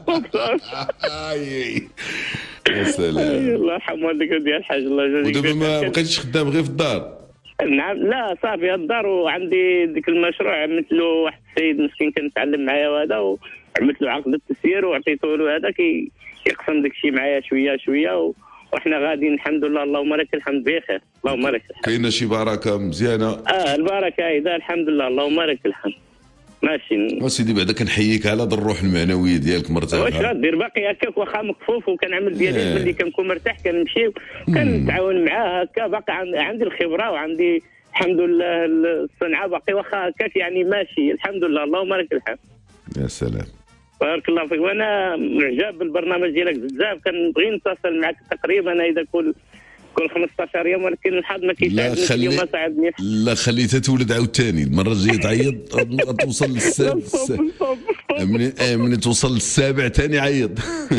يا سلام. الله يرحم والديك ديال الحاج الله يجازيك. ودابا ما بقيتيش خدام غير في الدار؟ نعم لا صافي الدار، وعندي ديك المشروع عملت له واحد السيد مسكين كنتعلم معايا وهذا، وعملت له عقد التسيير وعطيته له هذا كيقسم داك الشيء معايا شويه شويه و... وحنا غاديين الحمد لله. اللهم لك الحمد بخير، اللهم لك الحمد. كاينه شي بركه مزيانه؟ اه البركه ايضا الحمد لله، اللهم لك الحمد. ماشي وسيدي بعدا كنحييك على هذا الروح المعنويه ديالك مرتاحه. واش غدير باقي هكاك واخا مكفوف وكنعمل ديالي ملي كنكون مرتاح كنمشي كنتعاون معاه هكا. باقي عندي الخبره وعندي الحمد لله الصنعه باقي واخا هكاك يعني ماشي الحمد لله، اللهم لك الحمد. يا سلام بارك الله فيك. وانا معجب بالبرنامج ديالك بزاف، كنبغي نتصل معك تقريبا اذا كل كل خمسطاش يوم، ولكن الحظ ما كيساعدنيش اليوم ما ساعدنيش. لا خليتها تولد عاوتاني، المره الجايه تعيط توصل للسادس. من من توصل للسابع ثاني عيط.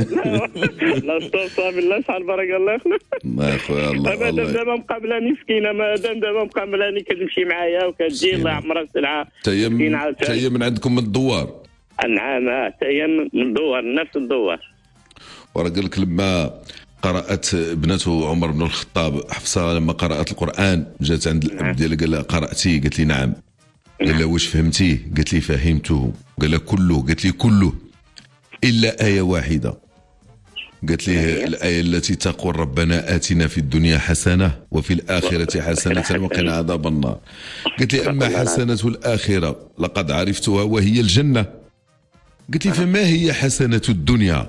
لا صافي الله يسعد البركه الله يخليك. الله يخويا الله الله. مادام دابا مقابلاني مسكينه، مادام دابا مقابلاني كتمشي معايا وكتجي الله يعمرها السلعه. تاهي تاهي من عندكم من الدوار؟ نعم تاهي من الدوار نفس الدوار. وراه قال لك لما قرأت ابنته عمر بن الخطاب حفصة لما قرأت القرآن جات عند الأب ديالها قال لها قرأتيه؟ قالت لي نعم. قال لها واش فهمتيه؟ قالت لي فهمته. قال لها كله؟ قالت لي كله إلا آية واحدة. قالت لي الآية التي تقول ربنا آتنا في الدنيا حسنة وفي الآخرة حسنة وقنا عذاب النار. قالت لي أما حسنة الآخرة لقد عرفتها وهي الجنة. قالت لي فما هي حسنة الدنيا؟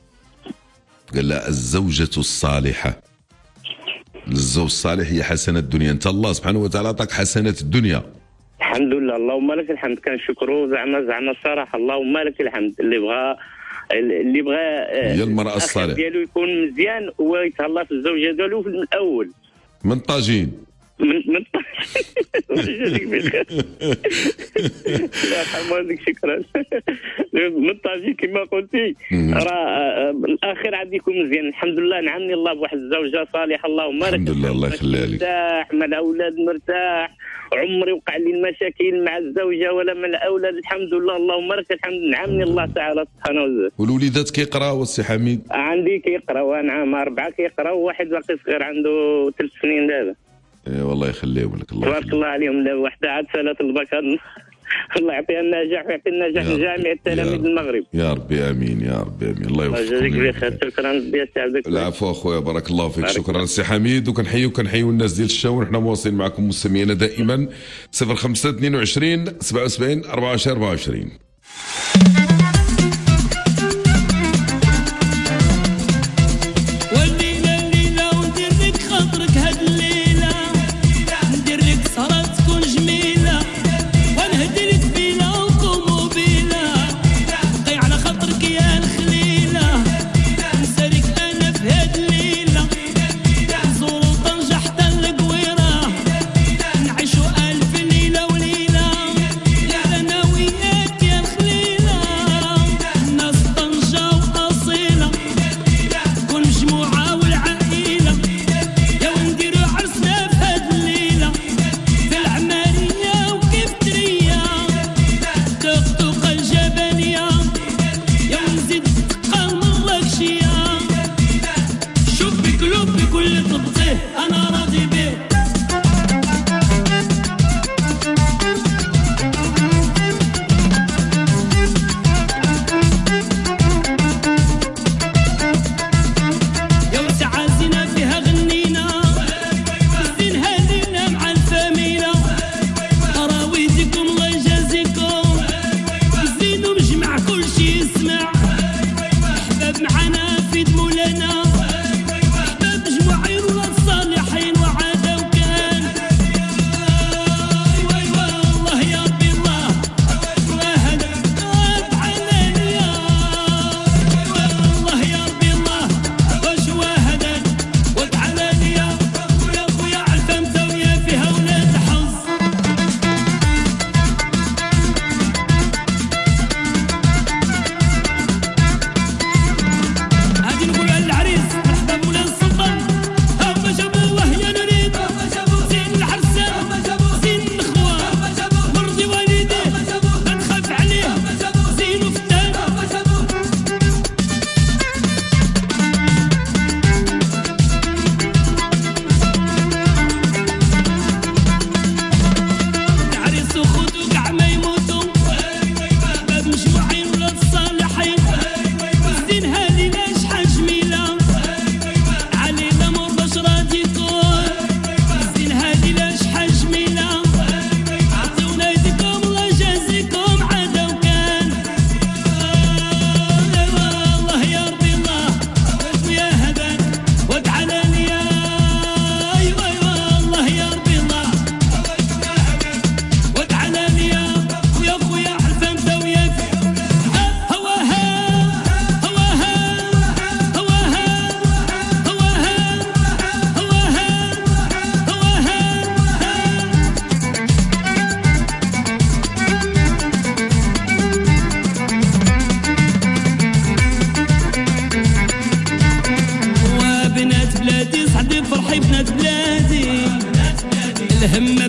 قال لا الزوجة الصالحة. الزوج الصالح هي حسنة الدنيا. انت الله سبحانه وتعالى عطاك حسنة الدنيا. الحمد لله اللهم لك الحمد. كنشكرو زعما زعما الصراحة اللهم لك الحمد. اللي بغى اللي بغى هي المرأة الصالحة ديالو يكون مزيان ويتهلا في الزوجة ديالو من الأول. من طاجين من من يجازيك بخير. الله يرحم والديك شكرا. من طاجين كما قلتي راه الاخر عاد يكون مزيان الحمد لله. نعمني الله بواحد الزوجه صالحه اللهم لك الحمد لله. الله يخليها لك. مرتاح مع الاولاد مرتاح. عمري وقع لي المشاكل مع الزوجه ولا مع الاولاد الحمد لله اللهم لك الحمد. نعمني الله تعالى سبحانه وتعالى. والوليدات كيقراوا السي حميد؟ عندي كيقراوا نعم اربعه كيقراوا، واحد باقي صغير عنده ثلاث سنين دابا. اي والله يخليهم لك. الله تبارك الله عليهم. دابا وحده عاد سالت البكر. الله يعطيها النجاح ويعطي النجاح لجميع التلاميذ المغرب. يا ربي امين يا ربي امين. الله يوفقك. الله يجزيك بخير. شكرا يا سي عبد. العفو اخويا بارك الله فيك. شكرا سي حميد. وكنحييو كنحييو الناس ديال الشاون. حنا مواصلين معكم مستمعينا دائما صفر خمسة اثنين وعشرين سبعة وسبعين أربعة وعشرين أربعة وعشرين.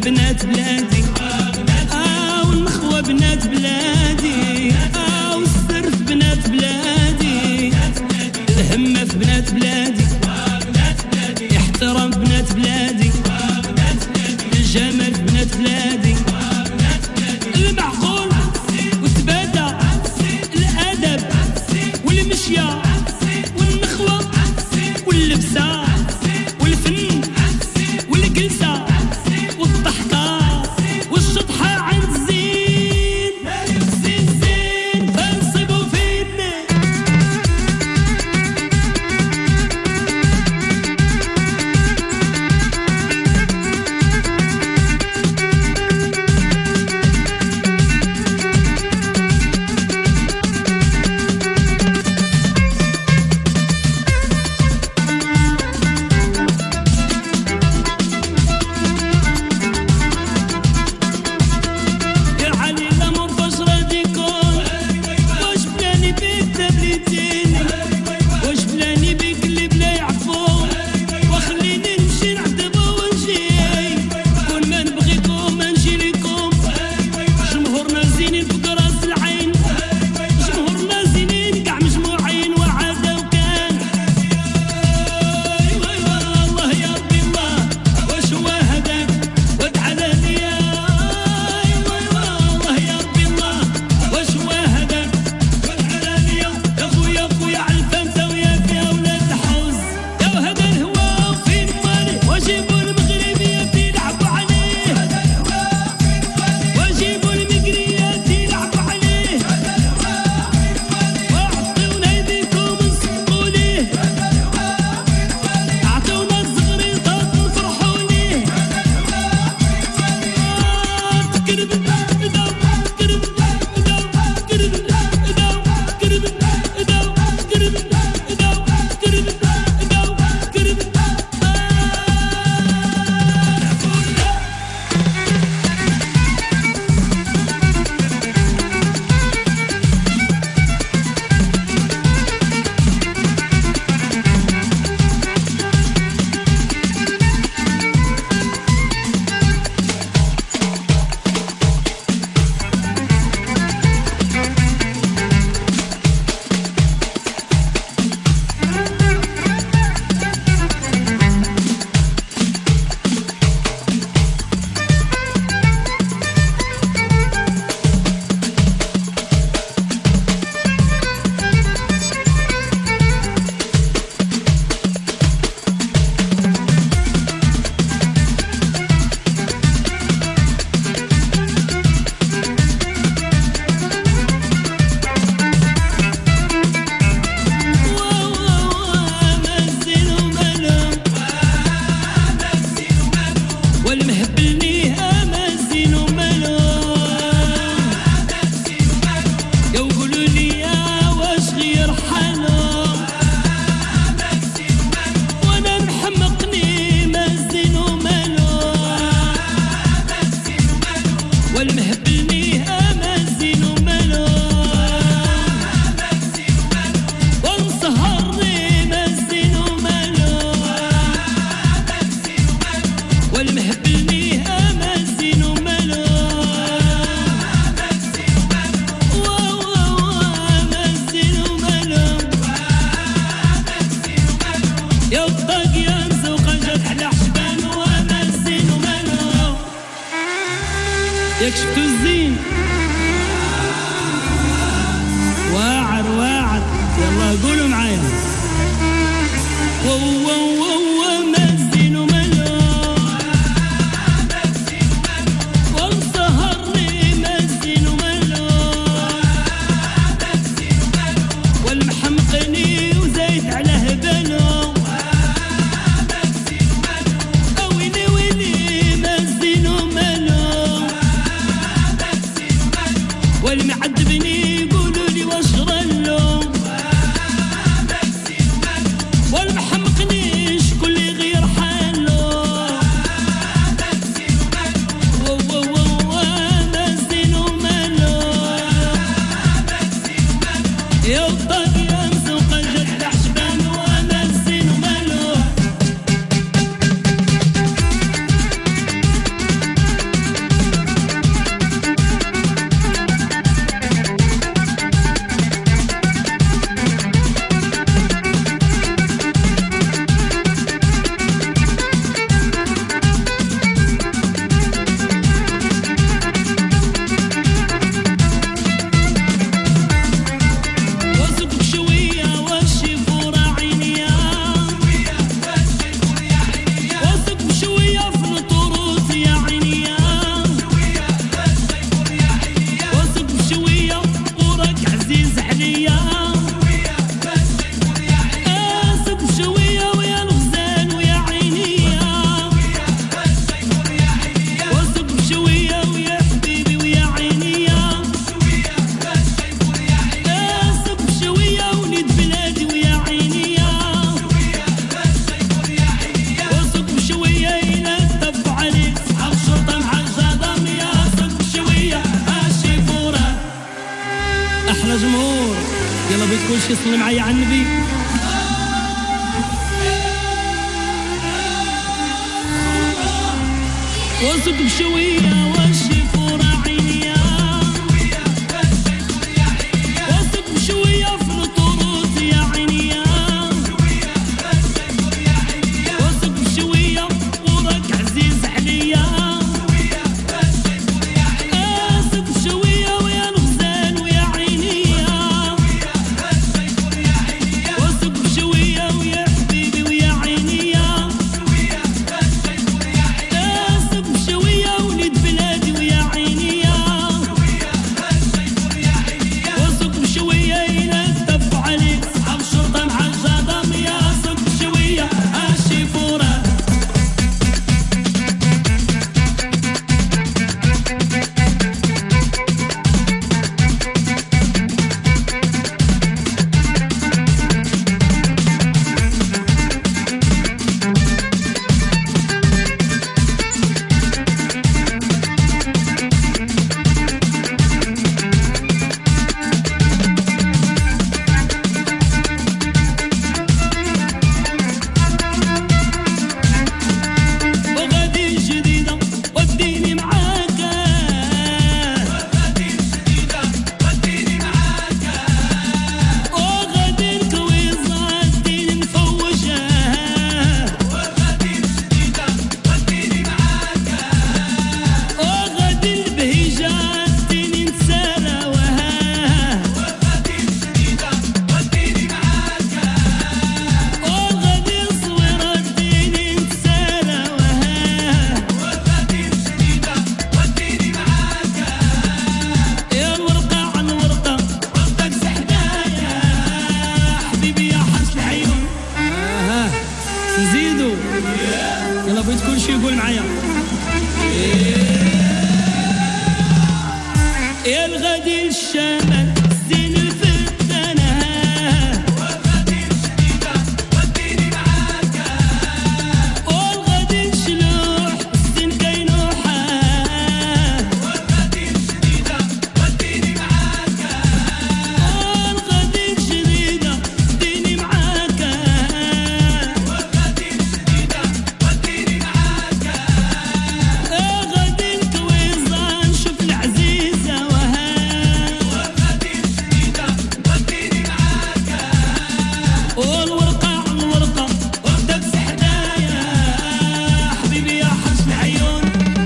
بنات بلادي آه والنخوة بنات بلادي آه والسرف بنات بلادي الهمة في بنات بلادي احترام بنات بلادي الجمال في بنات بلادي المعقول والتبادى الأدب والمشية والنخوة واللبسة والفن والجلسة والضحكة والشطحة عند الزين زين زين فنصيبوا فينا ياك شفتو الزين واعر واعر يلا قولوا معايا واو واو واو مزين وملون وانسهرني مزين وملون والمحمقني وزايد على هبلو اويلي ويلي مزين وملون والمعذبني يقولوا لي واش غرلو والمحمقني شكون بغيت كلشي يصلي معايا على النبي. وصك بشوية والشفورة عينيا، وصك بشوية في الطروس يا عينيا، وصك بشوية وراك عزيز عليا، وصك بشوية ويا الغزال ويا عينيا، وصك بشوية ويا حبيبي ويا عينيا، شوية وليد بلادي ويا عينيا، وصك بشوية يلتف عليك صحاب الشرطة مع الجدامية، وصك بشوية الشيفورة. نزيدو يلا بغيت كلشي يقول معايا. يا الغادي الشمال زين الفتانة، والغادي الشديدة وديني معاك، والغادي الشلوح الزين كينوحة، والغادي الشديدة وديني معاك، والغادي الشديدة وديني معاك، والغادي الشديدة وديني معاك، غادي الكويزة نشوف العزيزة وها، والغادي الشديدة وديني معاك، والورقة على الورقة وردك حدايا حبيبي يا حرش العيون.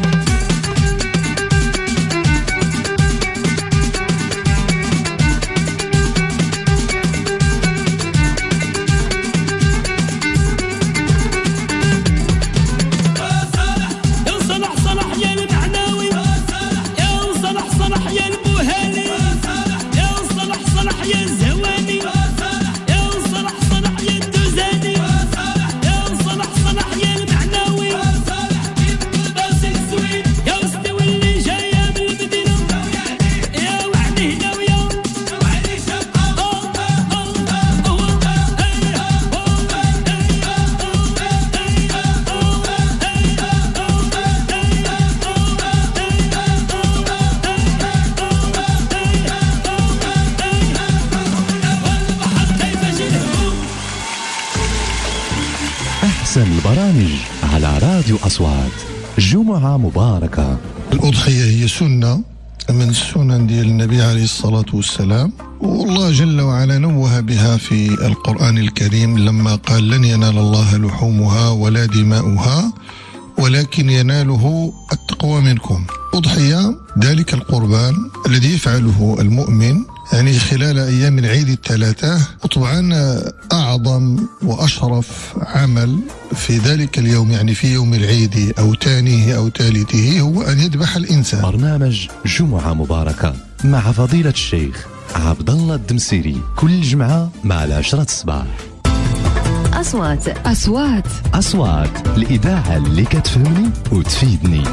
يا صلاح صلاح يا المعناوي، يا صلاح صلاح يا البوهاني، يا صلاح صلاح يا الزواني، يا صلاح صلاح يا الدوزاني، يا صلاح صلاح يا المعناوي، باسل زوين يا وستوي اللي جاية من المدينة، يا وعدي هناوية وعلي أحسن البرامج على راديو أصوات. جمعة مباركة. الأضحية هي سنة من السنن ديال النبي عليه الصلاة والسلام، والله جل وعلا نوه بها في القرآن الكريم لما قال لن ينال الله لحومها ولا دماؤها ولكن يناله التقوى منكم. أضحية ذلك القربان الذي يفعله المؤمن يعني خلال أيام العيد الثلاثة، وطبعا أعظم وأشرف عمل في ذلك اليوم يعني في يوم العيد أو ثانيه أو ثالثه هو أن يذبح الإنسان. برنامج جمعة مباركة مع فضيلة الشيخ عبد الله الدمسيري كل جمعة مع العشرة الصباح. أصوات أصوات أصوات الإذاعة اللي كتفهمني وتفيدني.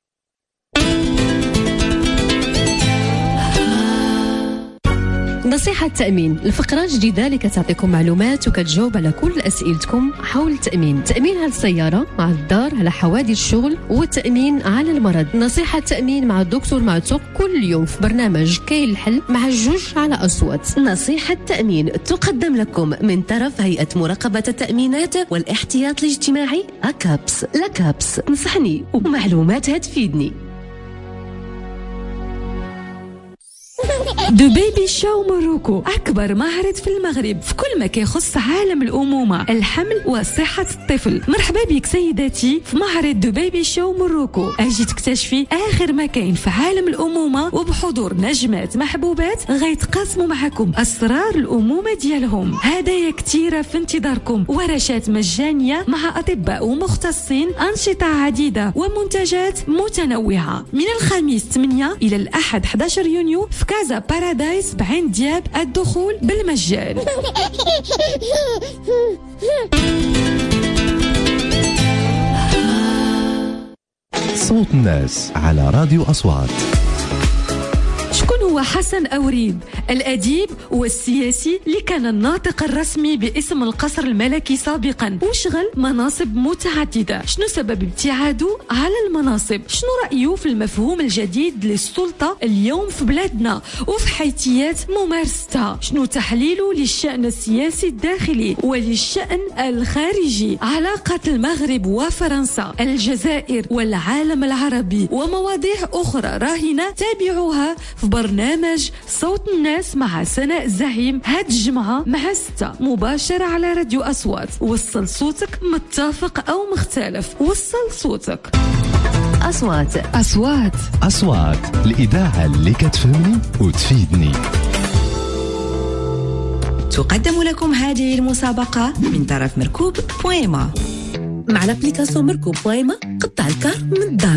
نصيحة نصيحة التأمين، الفقرة الجديدة اللي كتعطيكم معلومات وكتجاوب على كل أسئلتكم حول التأمين. التأمين على السيارة، مع الدار، على حوادث الشغل، والتأمين على المرض. نصيحة التأمين مع الدكتور معتوق كل يوم في برنامج كاين الحل مع جوج على أصوات. نصيحة التأمين تقدم لكم من طرف هيئة مراقبة التأمينات والاحتياط الاجتماعي أكابس. لكابس نصحني ومعلوماتها تفيدني. دو بيبي شو موروكو، أكبر معرض في المغرب في كل ما كيخص عالم الأمومة، الحمل وصحة الطفل. مرحبا بك سيداتي في معرض دو بيبي شو موروكو. أجي تكتشفي آخر ما كاين في عالم الأمومة، وبحضور نجمات محبوبات غيتقاسموا معكم أسرار الأمومة ديالهم. هدايا كتيرة في انتظاركم، ورشات مجانية مع أطباء ومختصين، أنشطة عديدة ومنتجات متنوعة. من الخميس ثمانية إلى الأحد أحد عشر يونيو في كازا بارادايس بعين دياب، الدخول بالمجان. صوت الناس على راديو أصوات. شكون هو حسن أوريد؟ الأديب والسياسي اللي كان الناطق الرسمي باسم القصر الملكي سابقا، وشغل مناصب متعددة. شنو سبب ابتعاده على المناصب؟ شنو رأيه في المفهوم الجديد للسلطة اليوم في بلادنا وفي حيثيات ممارستها؟ شنو تحليله للشأن السياسي الداخلي وللشأن الخارجي؟ علاقة المغرب وفرنسا، الجزائر والعالم العربي، ومواضيع أخرى راهنة. تابعوها في برنامج صوت الناس مع سناء زعيم هاد الجمعة مع ستة مباشرة على راديو أصوات. وصل صوتك، متفق أو مختلف، وصل صوتك. أصوات أصوات أصوات، الإذاعة اللي كتفهمني وتفيدني. تقدم لكم هذه المسابقة من طرف مركوب بويما. مع الابليكاسيون مركوب بويما قطع الكار من الدار.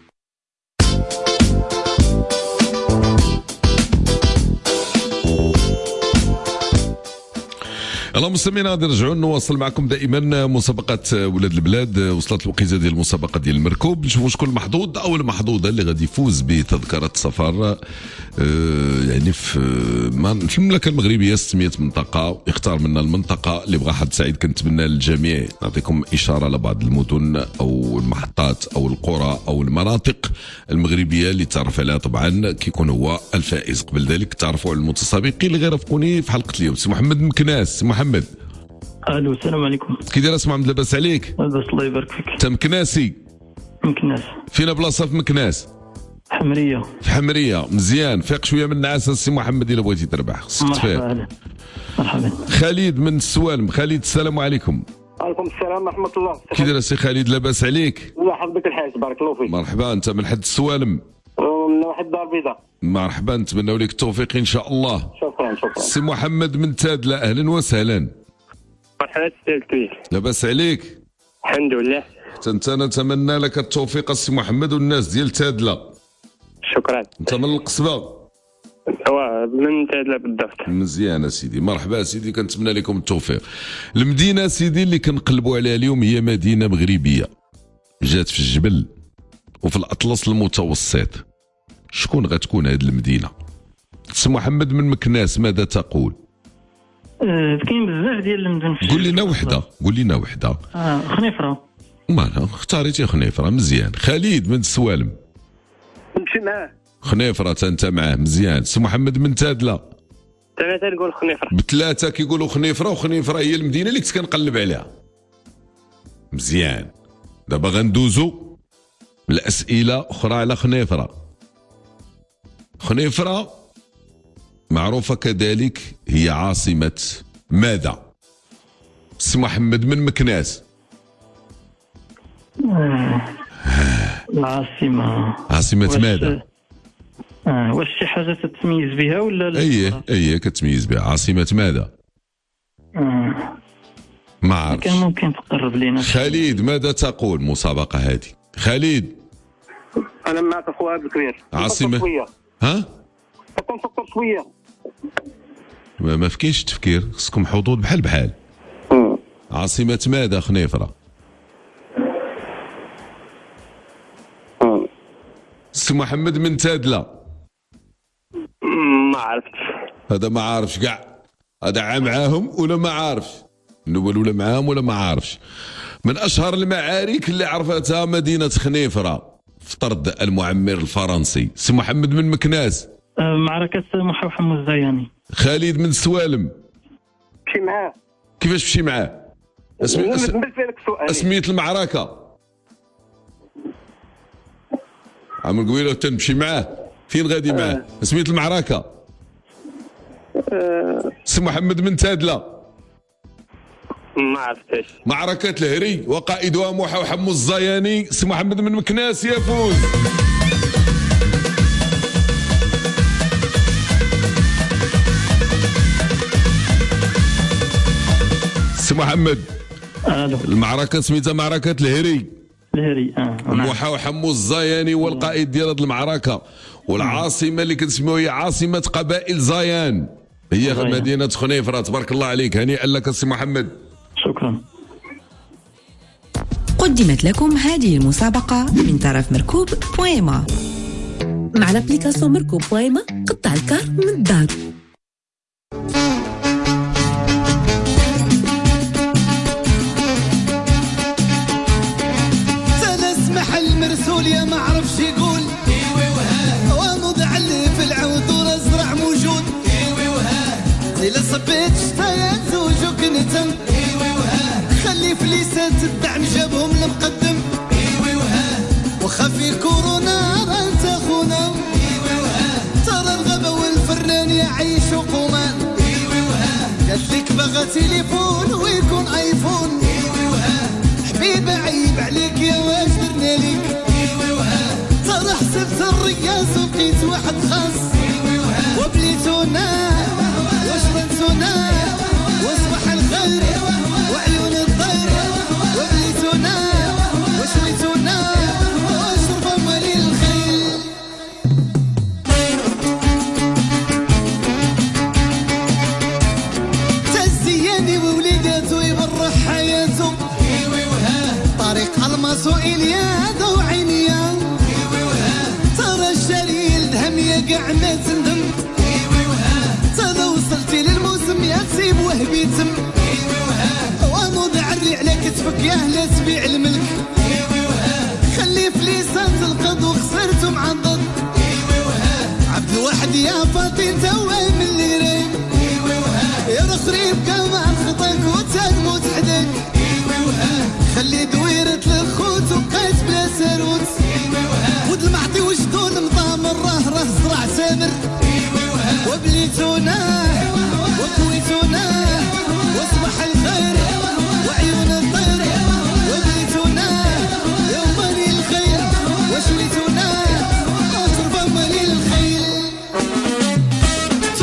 الله مستمعينا، غادي نرجعوا نواصل معكم دائما مسابقات ولاد البلاد. وصلت الوقيته ديال المسابقه ديال المركوب، نشوفوا شكون المحظوظ او المحظوظه اللي غادي يفوز بتذكره سفر آه يعني في في المملكه المغربيه. ستمية منطقه، يختار منا المنطقه اللي بغى. حد سعيد كنتمنى للجميع نعطيكم اشاره لبعض المدن او المحطات او القرى او المناطق المغربيه اللي تعرف عليها طبعا كيكون هو الفائز. قبل ذلك تعرفوا على المتسابقين اللي غيرافقوني في حلقه اليوم. سي محمد مكناس. سي محمد، الو السلام عليكم. كي داير اسمع محمد؟ لاباس عليك؟ لاباس الله يبارك فيك. انت مكناسي؟ مكناس. فينا بلاصه في مكناس؟ حمريه. في حمريه، مزيان. فيق شويه من النعاس السي محمد الا بغيتي تربح، خصك تفيق. مرحبا. مرحبا. خالد من السوالم. خالد السلام عليكم. عليكم السلام ورحمه الله. كي داير السي خالد؟ لاباس عليك؟ الله يحفظك الحاج، بارك الله فيك. مرحبا. انت من حد السوالم؟ من واحد الدار البيضاء. مرحبا، نتمنى لك التوفيق ان شاء الله. شكرا شكرا. سي محمد من تادله، اهلا وسهلا. مرحبا سي الكبير. لاباس عليك؟ الحمد لله. انت نتمنى لك التوفيق السي محمد والناس ديال تادله. شكرا. انت من القصبه؟ هو من تادله بالضبط. مزيان سيدي، مرحبا سيدي، كنتمنى لكم التوفيق. المدينه سيدي اللي كنقلبوا عليها اليوم هي مدينه مغربيه جات في الجبل وفي الاطلس المتوسط. شكون غتكون هذه المدينه؟ سي محمد من مكناس، ماذا تقول؟ أه كاين بزاف ديال المدن. قول لنا وحده، قول لنا وحده. اه خنيفره. مالها اختاريتي خنيفره، مزيان. خالد من السوالم. نمشي معاه. خنيفره انت معاه، مزيان. سي محمد من تادله. ثلاثه نقول خنيفره. بثلاثه كيقولوا خنيفره، وخنيفره هي المدينه اللي كنت كنقلب عليها. مزيان. دابا غندوزو الاسئله اخرى على خنيفره. خنيفره معروفه كذلك هي عاصمه ماذا؟ سي محمد من مكناس. العاصمه. عاصمه ماذا؟ اه واش شي حاجه تتميز بها ولا لا؟ ايه ايه كتميز بها. عاصمه ماذا؟ آه. ما عرفتش. كان ممكن تقرب لينا. خالد ماذا تقول المسابقه هذه؟ خالد. انا معك اخويا الكبير. عاصمه. ها؟ فكر فكر شويه. ما, ما فكاينش تفكير، خصكم حظوظ بحال بحال. مم. عاصمه ماذا خنيفره؟ سي محمد من تادله. ما عرفتش. هذا ما عارفش كاع، هذا عام معاهم ولا ما عارفش، النوبل ولا معاهم ولا ما عارفش. من اشهر المعارك اللي عرفتها مدينه خنيفره في طرد المعمر الفرنسي سي محمد من مكناس. آه، معركة محوحم الزياني. خالد من السوالم. مشي معاه. كيفاش مشي معاه؟ اسمي أس... اسمية المعركة. عام قبيله تنمشي معاه، فين غادي معاه؟ اسمية المعركة. أه... سي محمد من تادلة. ما عرفتش. معركة الهري وقائدها محوحم الزياني سي محمد من مكناس يفوز. سي محمد. الو. المعركة سميتها معركة الهري. الهري اه. محوحم الزياني هو القائد ديال هذه المعركة، والعاصمة اللي كنسميوها هي عاصمة قبائل زيان، هي زيان. مدينة خنيفرة. تبارك الله عليك، هنيئا لك سي محمد. شكرا. قدمت لكم هذه المسابقة من طرف مركوب بويما. مع لابليكاسيون مركوب بويما قطع الكار من الدار. تنسمح المرسول يا ما عرفش يقول ايوي وها، ومضع اللي في العود ورزرع موجود ايوي وها، إلا صبيت شتايا زوجك نتم ايوي وها، خلي فليسات الدعم جابهم المقدم ايوي وها، وخا في كورونا انت خونا ايوي وها، ترى الغبا والفران يعيش قمان ايوي وها، قالت لك بغا تليفون ويكون ايفون ايوي وها، حبيبه عيب عليك يا واش درنا ليك ايوي وها، ترى حسبت الرياس وبقيت واحد خاص ايوي وها، وبليتونا وشربتونا واصبح الخير وعيون الطير، وبليتونا وشريتونا واشرب مالي الخيل. تزياني ووليداتو يبرح حياته ايوي وها، طريق الماسو الياده وعينيا ايوي وها، ترى الشريل دهمية كاع ما تندم ايوي وها، ترى وصلتي للموسم يا تسيب وهبي تم ايوي وها، وموضع الري على كتفك يا لا تبيع الملك ايوي وها، خلي فليسات القض وخسرتو معضد ايوي وها، عبد الواحد يا فاطين توا من اللي رايب ايوي وها، يا رخريب كما خطاك وتنموت حدك ايوي وها، خلي دويرة الخوت وبقيت بلا ساروت ايوي وها، ود المعطي وجدون مطامر راه راه زرع سامر ايوي وها، وبليتونا وكويتونا واصبح الخير وعيون الطير، وبليتونا يا مالي الخير وشريتونا واشرب مالي الخيل.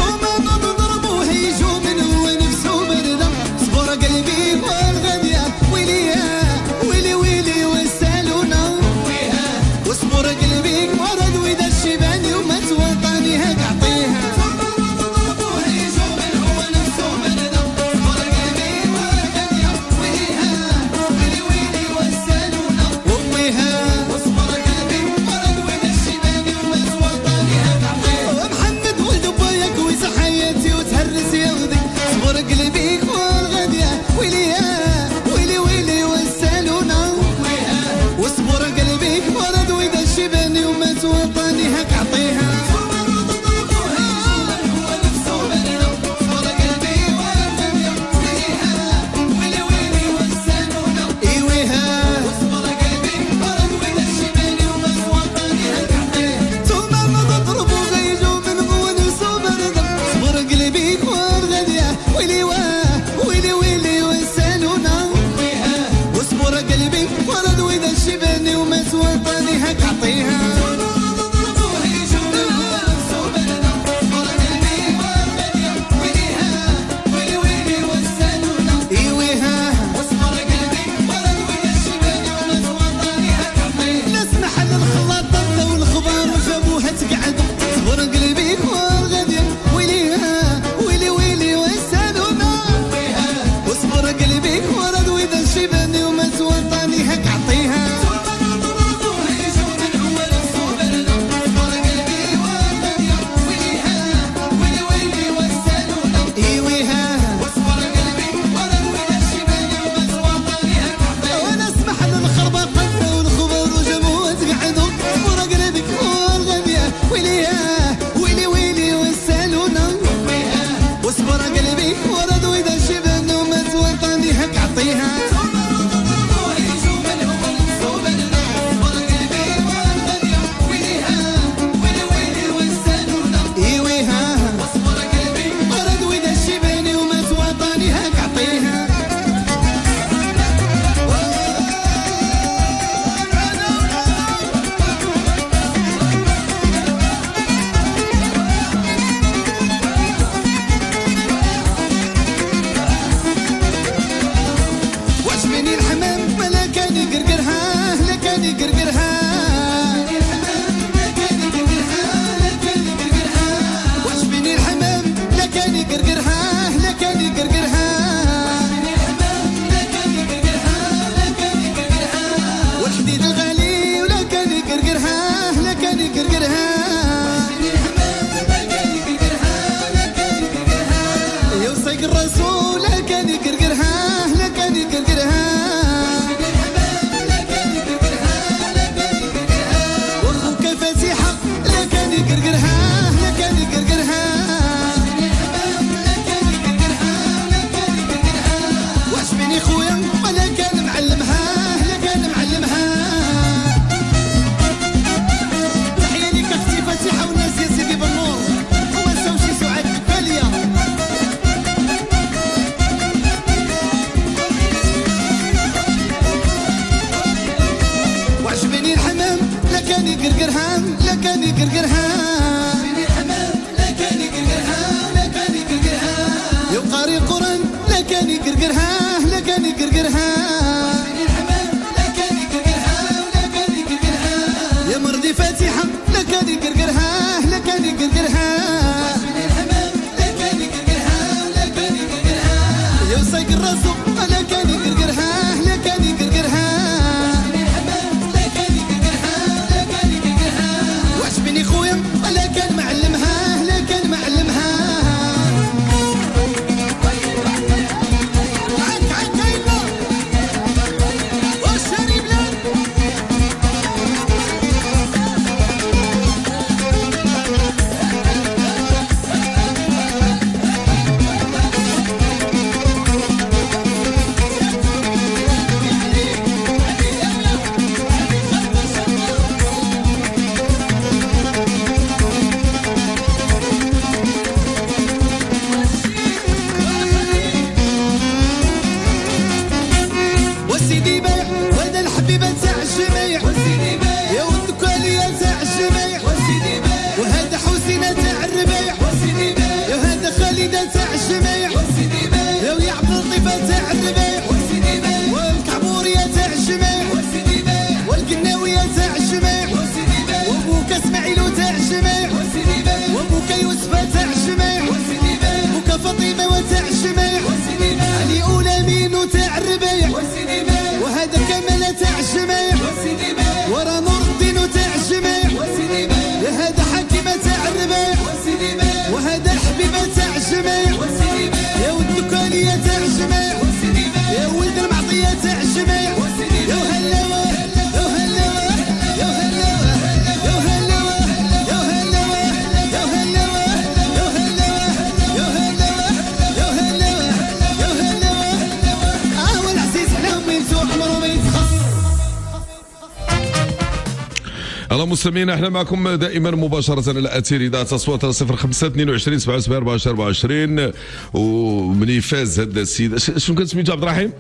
وسيدي الغالي ولا كان يقرقرها لا كان يقرقرها يا وسيق الرسول لا كان يقرقرها لا كان يقرقرها واخوك فاتحة لا كان يقرقرها لا كان يقرقرها وعجبني خويا ولا كان معلمها لا كان معلمها تحية ليك اختي فاتحة والناس يا سيدي بالنور وما نساوش سعاد الكفالية وعجبني الحمام لا كان يقرقرها لا كان يقرقرها لا كان يقرقرها لا كان يقرقرها يا قاري القرآن لا كان يقرقرها لا كان يقرقرها لا كان يقرقرها لا كان يقرقرها يا مرضي فاتحة لا كان يقرقرها لا كان يقرقرها لا كان يقرقرها لا كان يقرقرها يا وسيق الرسول لا كان يقرقرها لا كان يقرقرها لا كان يقرقرها لا كان يقرقرها وعجبني خويا لا كان معلمها لا كان معلمها وسيدي بايع وهذا الحبيبه تاع الجميع وسيدي بايع يا والدكاليه تاع الجميع وسيدي بايع وهذا حسينه تاع الربيع وسيدي بايع يا هذا خالده تاع الجميع وسيدي بايع يا ويا عبد اللطيفه تاع الربيع وسيدي بايع والكعبوريه تاع الجميع وسيدي بايع والقناويه تاع الجميع وسيدي بايع وابوك اسماعيل تاع الجميع وسيدي بايع وابوك يوسف تاع الجميع وسيدي بايع وابوك فاطمه وتاع الجميع وسيدي بايع علي اولى مينو تاع الربيع وسيدي بايع وهذا كمال تاع الجميع وسيدي بايع ورا نور الدين تاع الجميع وسيدي بايع يا هذا حكيمه تاع الربيع وسيدي بايع وهذا الحبيبه تاع الجميع وسيدي بايع يا والدكاليه تاع الجميع وسيدي بايع يا ولد المعطيه تاع الجميع وسيدي بايع يا هلاوه يا هلاوه يا هلاوه يا هلاوه يا هلاوه يا هلاوه يا هلاوه يا هلاوه يا هلاوه يا هلاوه اه والعزيز عليهم يمسوا عمره ما يتخص. الله مستمعينا احنا معكم دائما مباشرة على أثير إذاعة أصوات صفر خمسة اثنين وعشرين سبعة وسبعين أربعة وعشرين أربعة وعشرين ومني فاز هذا السيد شنو كان سميتو عبد الرحيم؟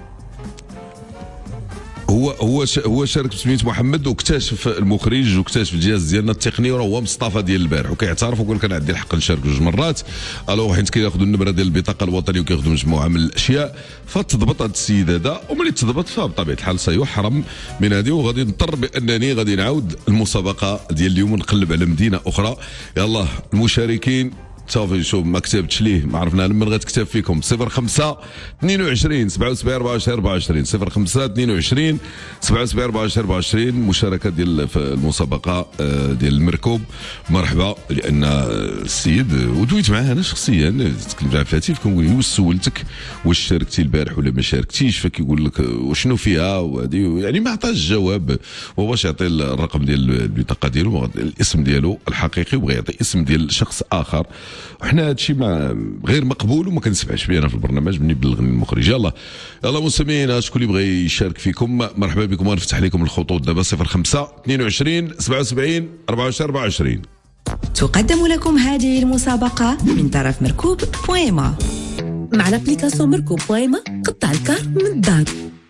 هو هو هو شارك بسميت محمد واكتشف المخرج واكتشف الجهاز ديالنا التقني وراه هو مصطفى ديال البارح وكيعترف ويقول كان عندي الحق نشارك جوج مرات. الو حيت كياخذوا النمره ديال البطاقه الوطنيه وكياخذوا مجموعه من الاشياء فتضبط هذا السيد هذا وملي تضبط فبطبيعه الحال سيحرم من هذه وغادي نضطر بانني غادي نعاود المسابقه ديال اليوم ونقلب على مدينه اخرى. يلا المشاركين صافي شوف ما كتبتش ليه ما عرفنا من غتكتب فيكم صفر خمسة اثنين وعشرين سبعة وسبعين أربعة وعشرين أربعة وعشرين صفر خمسة اثنين وعشرين سبعة وسبعين أربعة وعشرين أربعة وعشرين مشاركة ديال المسابقة ديال المركوب. مرحبا لأن السيد ودويت معاه أنا شخصيا تكلمت معاه في الهاتف كنقول له واش سولتك واش شاركتي البارح ولا ما شاركتيش فكيقول لك وشنو فيها وهذه يعني ما عطاش الجواب وهو باش يعطي الرقم ديال البطاقة ديالو الاسم ديالو الحقيقي وبغى يعطي اسم ديال شخص آخر. وحنا هادشي ما غير مقبول وما كنسمعش به انا في البرنامج مني بلغني المخرج. يلا يلا مستمعينا شكون اللي بغى يشارك فيكم مرحبا بكم ونفتح لكم الخطوط دابا صفر خمسة اثنين وعشرين سبعة وسبعين أربعة وعشرين أربعة وعشرين. تقدم لكم هذه المسابقة من طرف مركوب بويما. مع لابليكاسيون مركوب بويما قطع الكار من الدار.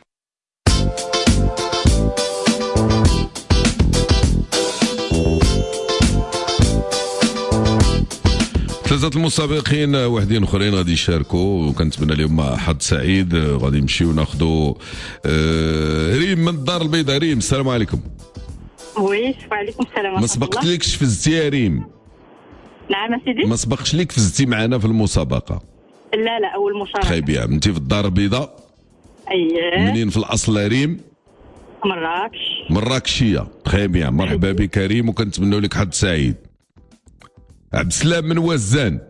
ثلاثة المسابقين واحدين اخرين غادي يشاركوا وكنتمنى لهم حظ سعيد. غادي نمشيو ناخذوا آه ريم من الدار البيضاء. ريم السلام عليكم. وي وعليكم السلام. ما سبقتلكش فزتي يا ريم؟ نعم سيدي. ما سبقش ليك فزتي معنا في المسابقة؟ لا لا أول مشاركة. خايب يا انت في الدار البيضاء؟ أييه. منين في الأصل يا ريم؟ مراكش. مراكشيه تخي بيان. مرحبا بك كريم وكنتمنوا لك حظ سعيد. عبد السلام من وزان.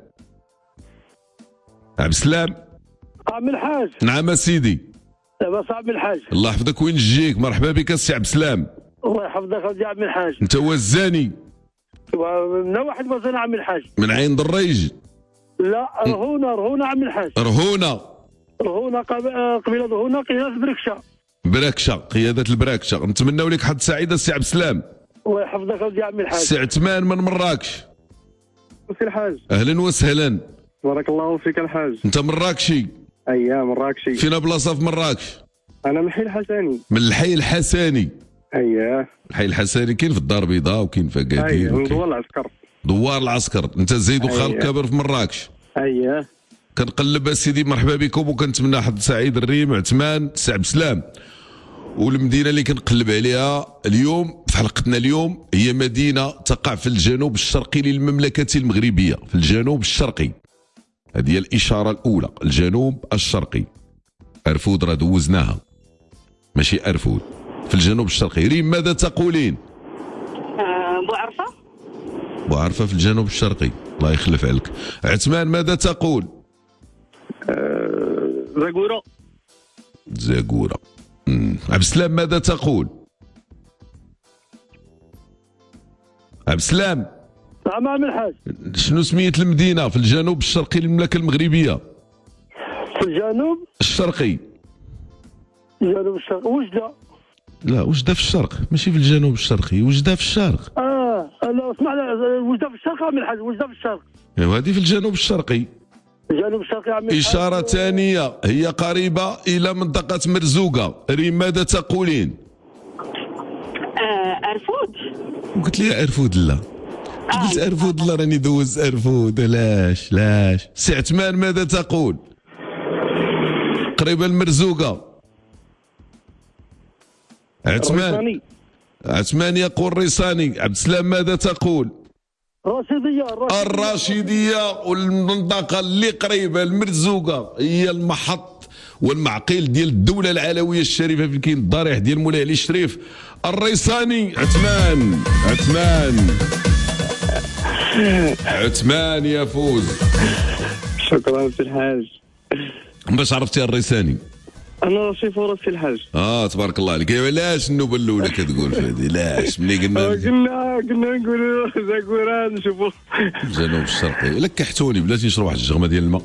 عبد السلام. عم الحاج. نعم سيدي. لاباس عم الحاج. الله يحفظك وين جيك. مرحبا بك السي عبد السلام. الله يحفظك اودي عم الحاج. انت وزاني. من واحد وزن عم الحاج. من عين درايج. لا رهونه رهونه عم الحاج. رهونه. رهونه قبيله رهونه قياس بركشه. براكشه قياده البراكشه. نتمنوا لك حظ سعيد السي عبد السلام. الله يحفظك اودي عم الحاج. السي عثمان من مراكش. وفي الحاج. اهلا وسهلا. بارك الله فيك الحاج. انت مراكشي؟ اييه مراكشي. فينا بلاصه في مراكش؟ انا من الحي الحساني. من الحي الحساني. اييه. الحي الحساني كاين في الدار البيضاء وكاين في اكادير. اييه من دوار العسكر. دوار العسكر. انت زيد وخالد أيه. كابر في مراكش. اييه. كنقلب اسيدي مرحبا بكم وكنتمنى حظ سعيد الريم عثمان السي عبد السلام. والمدينه اللي كنقلب عليها اليوم في حلقتنا اليوم هي مدينه تقع في الجنوب الشرقي للمملكه المغربيه. في الجنوب الشرقي. هذه هي الاشاره الاولى. الجنوب الشرقي. ارفود راه دوزناها ماشي ارفود. في الجنوب الشرقي. ريم ماذا تقولين؟ آه بوعرفه. بوعرفه في الجنوب الشرقي. الله يخلف عليك. عثمان ماذا تقول؟ أه... زاكوره. زاكوره. عبد السلام ماذا تقول؟ عبد السلام. نعم عم الحاج. شنو سمية المدينة في الجنوب الشرقي للمملكة المغربية؟ في الجنوب الشرقي. الجنوب الشرقي وجدة. لا وجدة في الشرق ماشي في الجنوب الشرقي. وجدة في الشرق. اه لا اسمع وجدة في الشرق عم الحاج. وجدة في الشرق. ايوا هذه في الجنوب الشرقي. الجنوب الشرقي عم الحاج. إشارة ثانية هي قريبة إلى منطقة مرزوقة. ريم ماذا تقولين؟ آه ارفود. قلت لي ارفود لا. قلت ارفود لا راني دوز ارفود. لاش لاش. سي عثمان ماذا تقول؟ قريبة المرزوقة. عثمان. عثمان يقول ريساني. عبد السلام ماذا تقول؟ الراشدية. الراشدية, الراشدية والمنطقة اللي قريبة المرزوقة هي المحط والمعقيل ديال الدولة العلوية الشريفة في كاين الضريح ديال مولاي علي الشريف. الريساني. عثمان. عثمان. عثمان يفوز. شكرا سي الحاج. باش عرفتي الريساني؟ انا شي فرص سي الحاج. اه تبارك الله عليك. علاش النوبه الاولى كتقول في هذه؟ لاش ملي قلنا قلنا قلنا نقولوا زاكوره نشوفوا الجنوب الشرقي. لكحتوني بلاتي نشرب واحد الجغمه ديال الماء.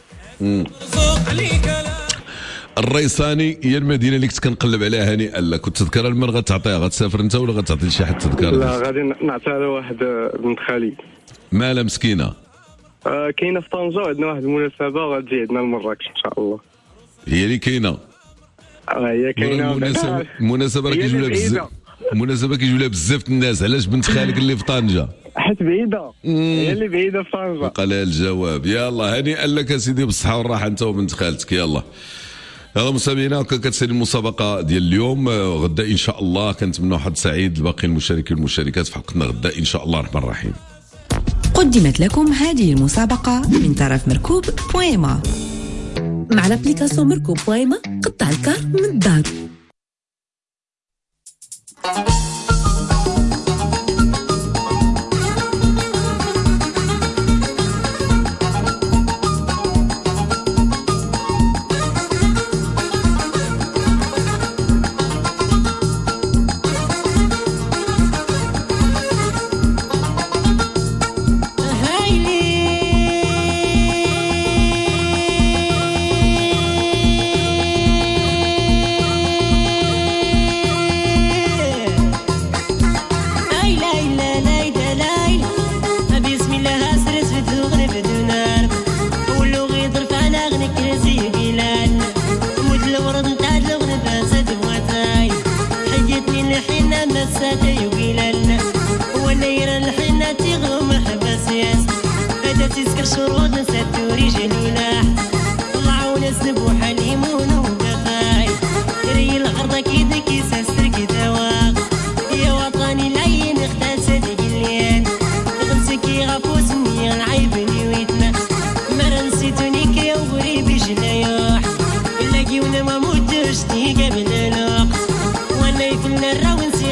الريساني هي المدينه اللي كنت كنقلب عليها هنيئا لك. كنت تذكرها لمن غتعطيها؟ غتسافر انت ولا غتعطي لشي حد تذكرها؟ لا غادي نعطيها لواحد بنت خالي. مالها مسكينه؟ آه كاينه في طنجه. عندنا واحد المناسبه وغتجي عندنا لمراكش ان شاء الله. هي اللي كاينه. اه هي كاينه. المناسبه المناسبه راه كيجيو لها بزاف. المناسبه كيجيو لها بزاف الناس. علاش بنت خالك اللي في طنجه؟ حيت بعيده. هي اللي بعيده في طنجه. قال لها الجواب. يلا هنيئا لك اسيدي بالصحه والراحه انت وبنت خالتك. يلا يلا مستمعينا هكا كتسالي المسابقه ديال اليوم. غدا ان شاء الله كنتمنوا حظ سعيد لباقي المشاركين والمشاركات في حلقتنا غدا ان شاء الله الرحمن الرحيم. قدمت لكم هذه المسابقة من طرف مركوب بويما. مع لابليكاسيون مركوب بويما قطع الكار من الدار.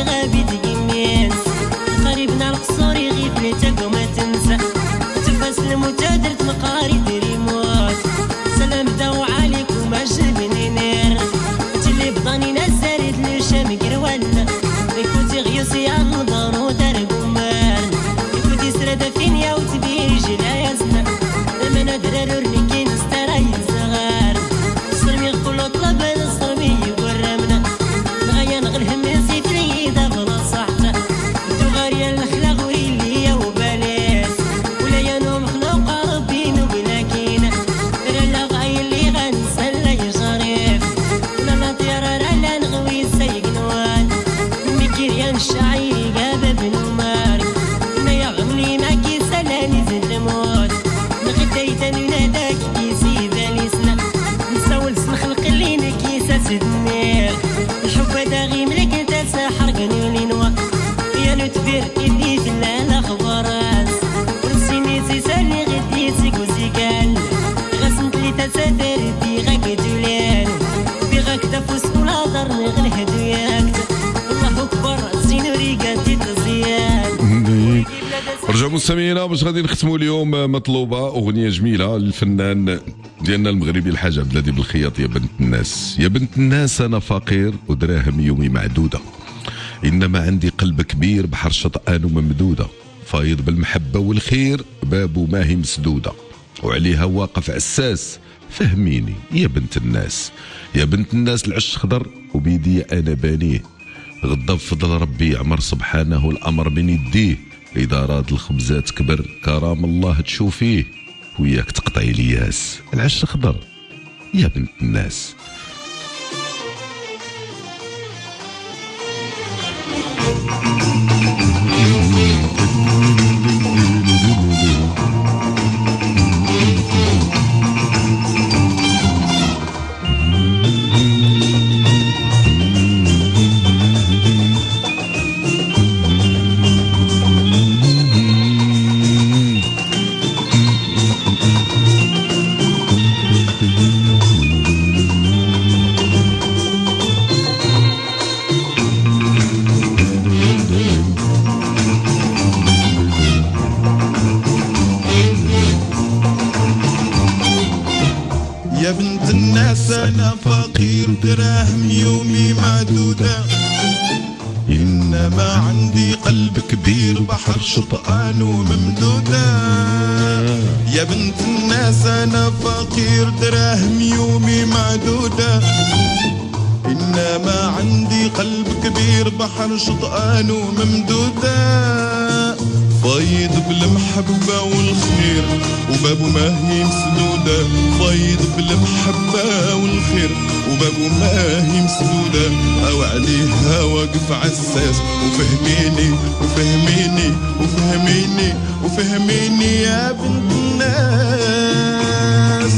غابي تقميس قريبنا القصور يغيب ليتك وما تنسى تفاسلم وتدرت مقاري ديري موت سلام داو عليكم عجبني نير تلي بضاني نزاريد لشام قروالنا كنتي غيوسي عالنظر ودار قمال كنتي سرادة فين يا وتبيري جلا يا زنا لما ندرر ورنيكي نستراي صغار صرمي غقولو طلب نصرمي ورمنا نغيا نغلهم نسيت ليدا بلا صحتا دو غاريا الخلاق ويلي وبلاس ولا يا نوم خلوق ربي نبلا كينا لا غاية اللي غنسى لا يجريف لا لا طيارة لا نغوي سيق نوال مكيريان الشعير قابا بن مارك نايا غملي ما كيسالاني زد الموت نغدايتا نناداك كيسي ذاليسنا نساول سنخلق اللي كيسا سدنير الحب هذا غي ملك انت ساحر قنولي نوا يا نتبير إدي في الليلة خبراس ورسيني سيسالي غدي سيكو سيكال غسنت لي تسادر دي غاك دولان دي غاك دافوس ولا ضرني غير هدوياك الله أكبر زين وريقاتي تزيان. رجعوا مستمعينا باش غادي نختموا اليوم مطلوبه اغنيه جميله للفنان ديالنا المغربي الحاج عبد الهادي بالخياط. يا بنت الناس يا بنت الناس انا فقير ودراهم يومي معدوده انما عندي قلب كبير بحر شطآن وممدوده فايض بالمحبه والخير بابه ما هي مسدوده وعليها واقف عساس فهميني يا بنت الناس يا بنت الناس العش خضر وبيدي انا بانيه غدا بفضل ربي عمر سبحانه الامر من يديه اذا راد الخبزات كبر كرام الله تشوفيه وياك تقطعي الياس العش خضر يا بنت الناس. يا بنت الناس أنا فقير دراهم يومي معدودة إنما عندي قلب كبير بحر شطآن وممدودة. يا بنت الناس أنا فقير دراهم يومي معدودة إنما عندي قلب كبير بحر شطآن وممدودة فايض بالمحبة والخير وبابو ما هي مسدودة فايض بالمحبة والخير وبابو ما هي مسدودة أو عليها واقف عساس وفهميني وفهميني وفهميني وفهميني يا بنت الناس.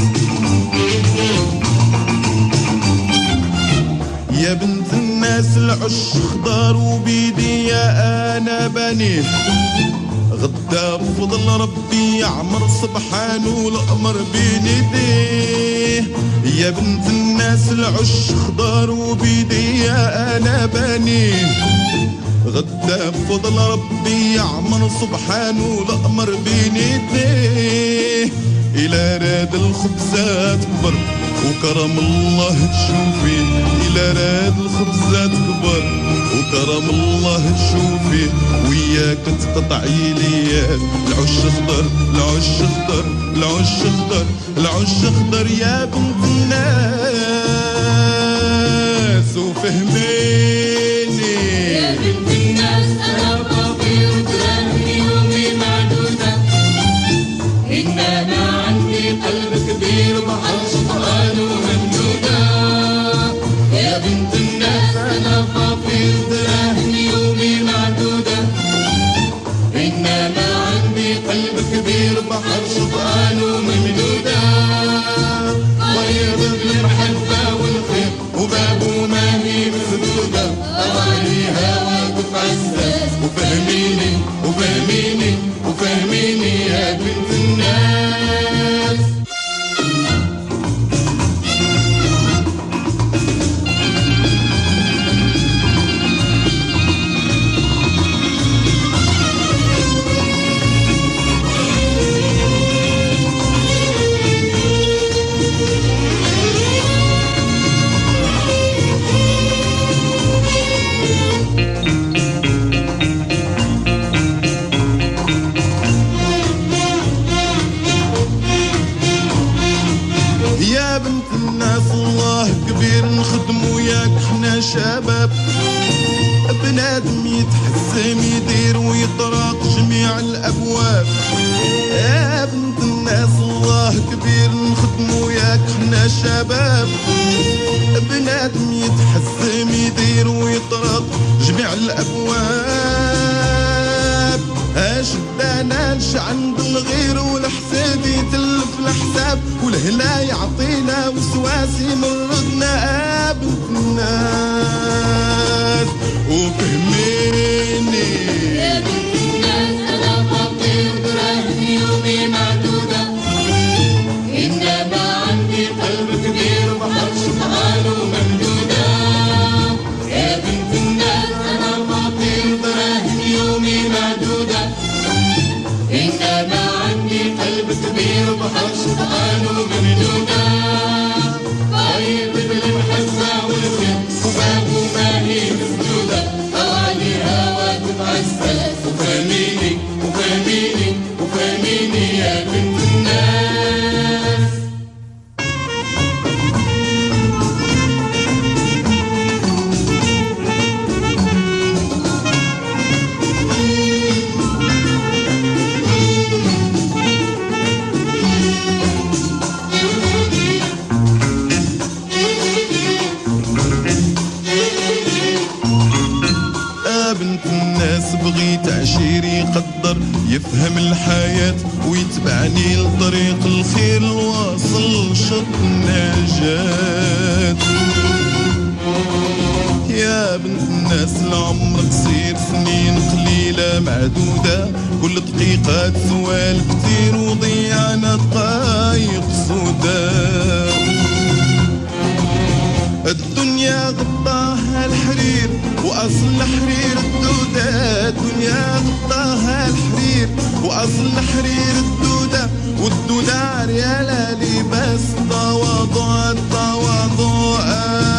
يا بنت الناس العش خضار وبيدي يا أنا بنيه غدا بفضل ربي يعمر سبحانه الأمر بين يديه. يا بنت الناس العش خضار وبيدي يا أنا بنيه غدا بفضل ربي يعمر سبحانه الأمر بين يديه. إلى راد الخبزات كبر وكرم الله تشوفي إلى راد الخبزات كبر وكرم الله تشوفي وياك تقطعي ليال العش خضر العش خضر العش خضر العش خضر يا بنت الناس وفهميني يا بنت الناس أنا فقير ودراهم يومي معدودة إنما عندي قلب كبير بحر شطآن وممدودة. يا بنت الناس أنا فقير دراهم يومي معدودة إنما عندي قلب كبير بحر شطآن وممدودة فايض بالمحبة والخير وبابه ما هي مسدودة أو عليها واقف عساس وفهميني وفهميني وفهميني يا بنت الناس. بنادم يتحسم يدير ويطرق جميع الابواب. يا بنت الناس الله كبير نخدمو ياك حنا شباب. بنادم يتحسم يدير ويطرق جميع الابواب. اش داناش عند الغير والحساب يتلف الحساب والهلا يعطينا وسواسي مردنا. يا بنت الناس وفهميني يا بنت الناس انا فقير دراهمي يومي معدودة. انما عندي قلب كبير وبحر شطحان وممدودة. يا بنت الناس انا فقير دراهمي يومي معدودة. انما عندي قلب كبير وبحر شطحان وممدودة. طيب بالمحبة والخير وبابه ما هي مسدودة. أوعدي هواك معسل وفهميني وفهميني وفهميني يا بنت الناس. بغيت عشيري يقدر يفهم الحياة ويتبعني لطريق الخير الواصل شط النجاة. يا بنت الناس العمر قصير سنين قليلة معدودة. كل دقيقة سوال كتير وضيعنا دقايق سوداء. الدنيا غطاها الحرير وأصل الحرير الدودة. الدنيا غطاها الحرير وأصل الحرير الدودة. والدودة ريالة لباس تواضع التواضع.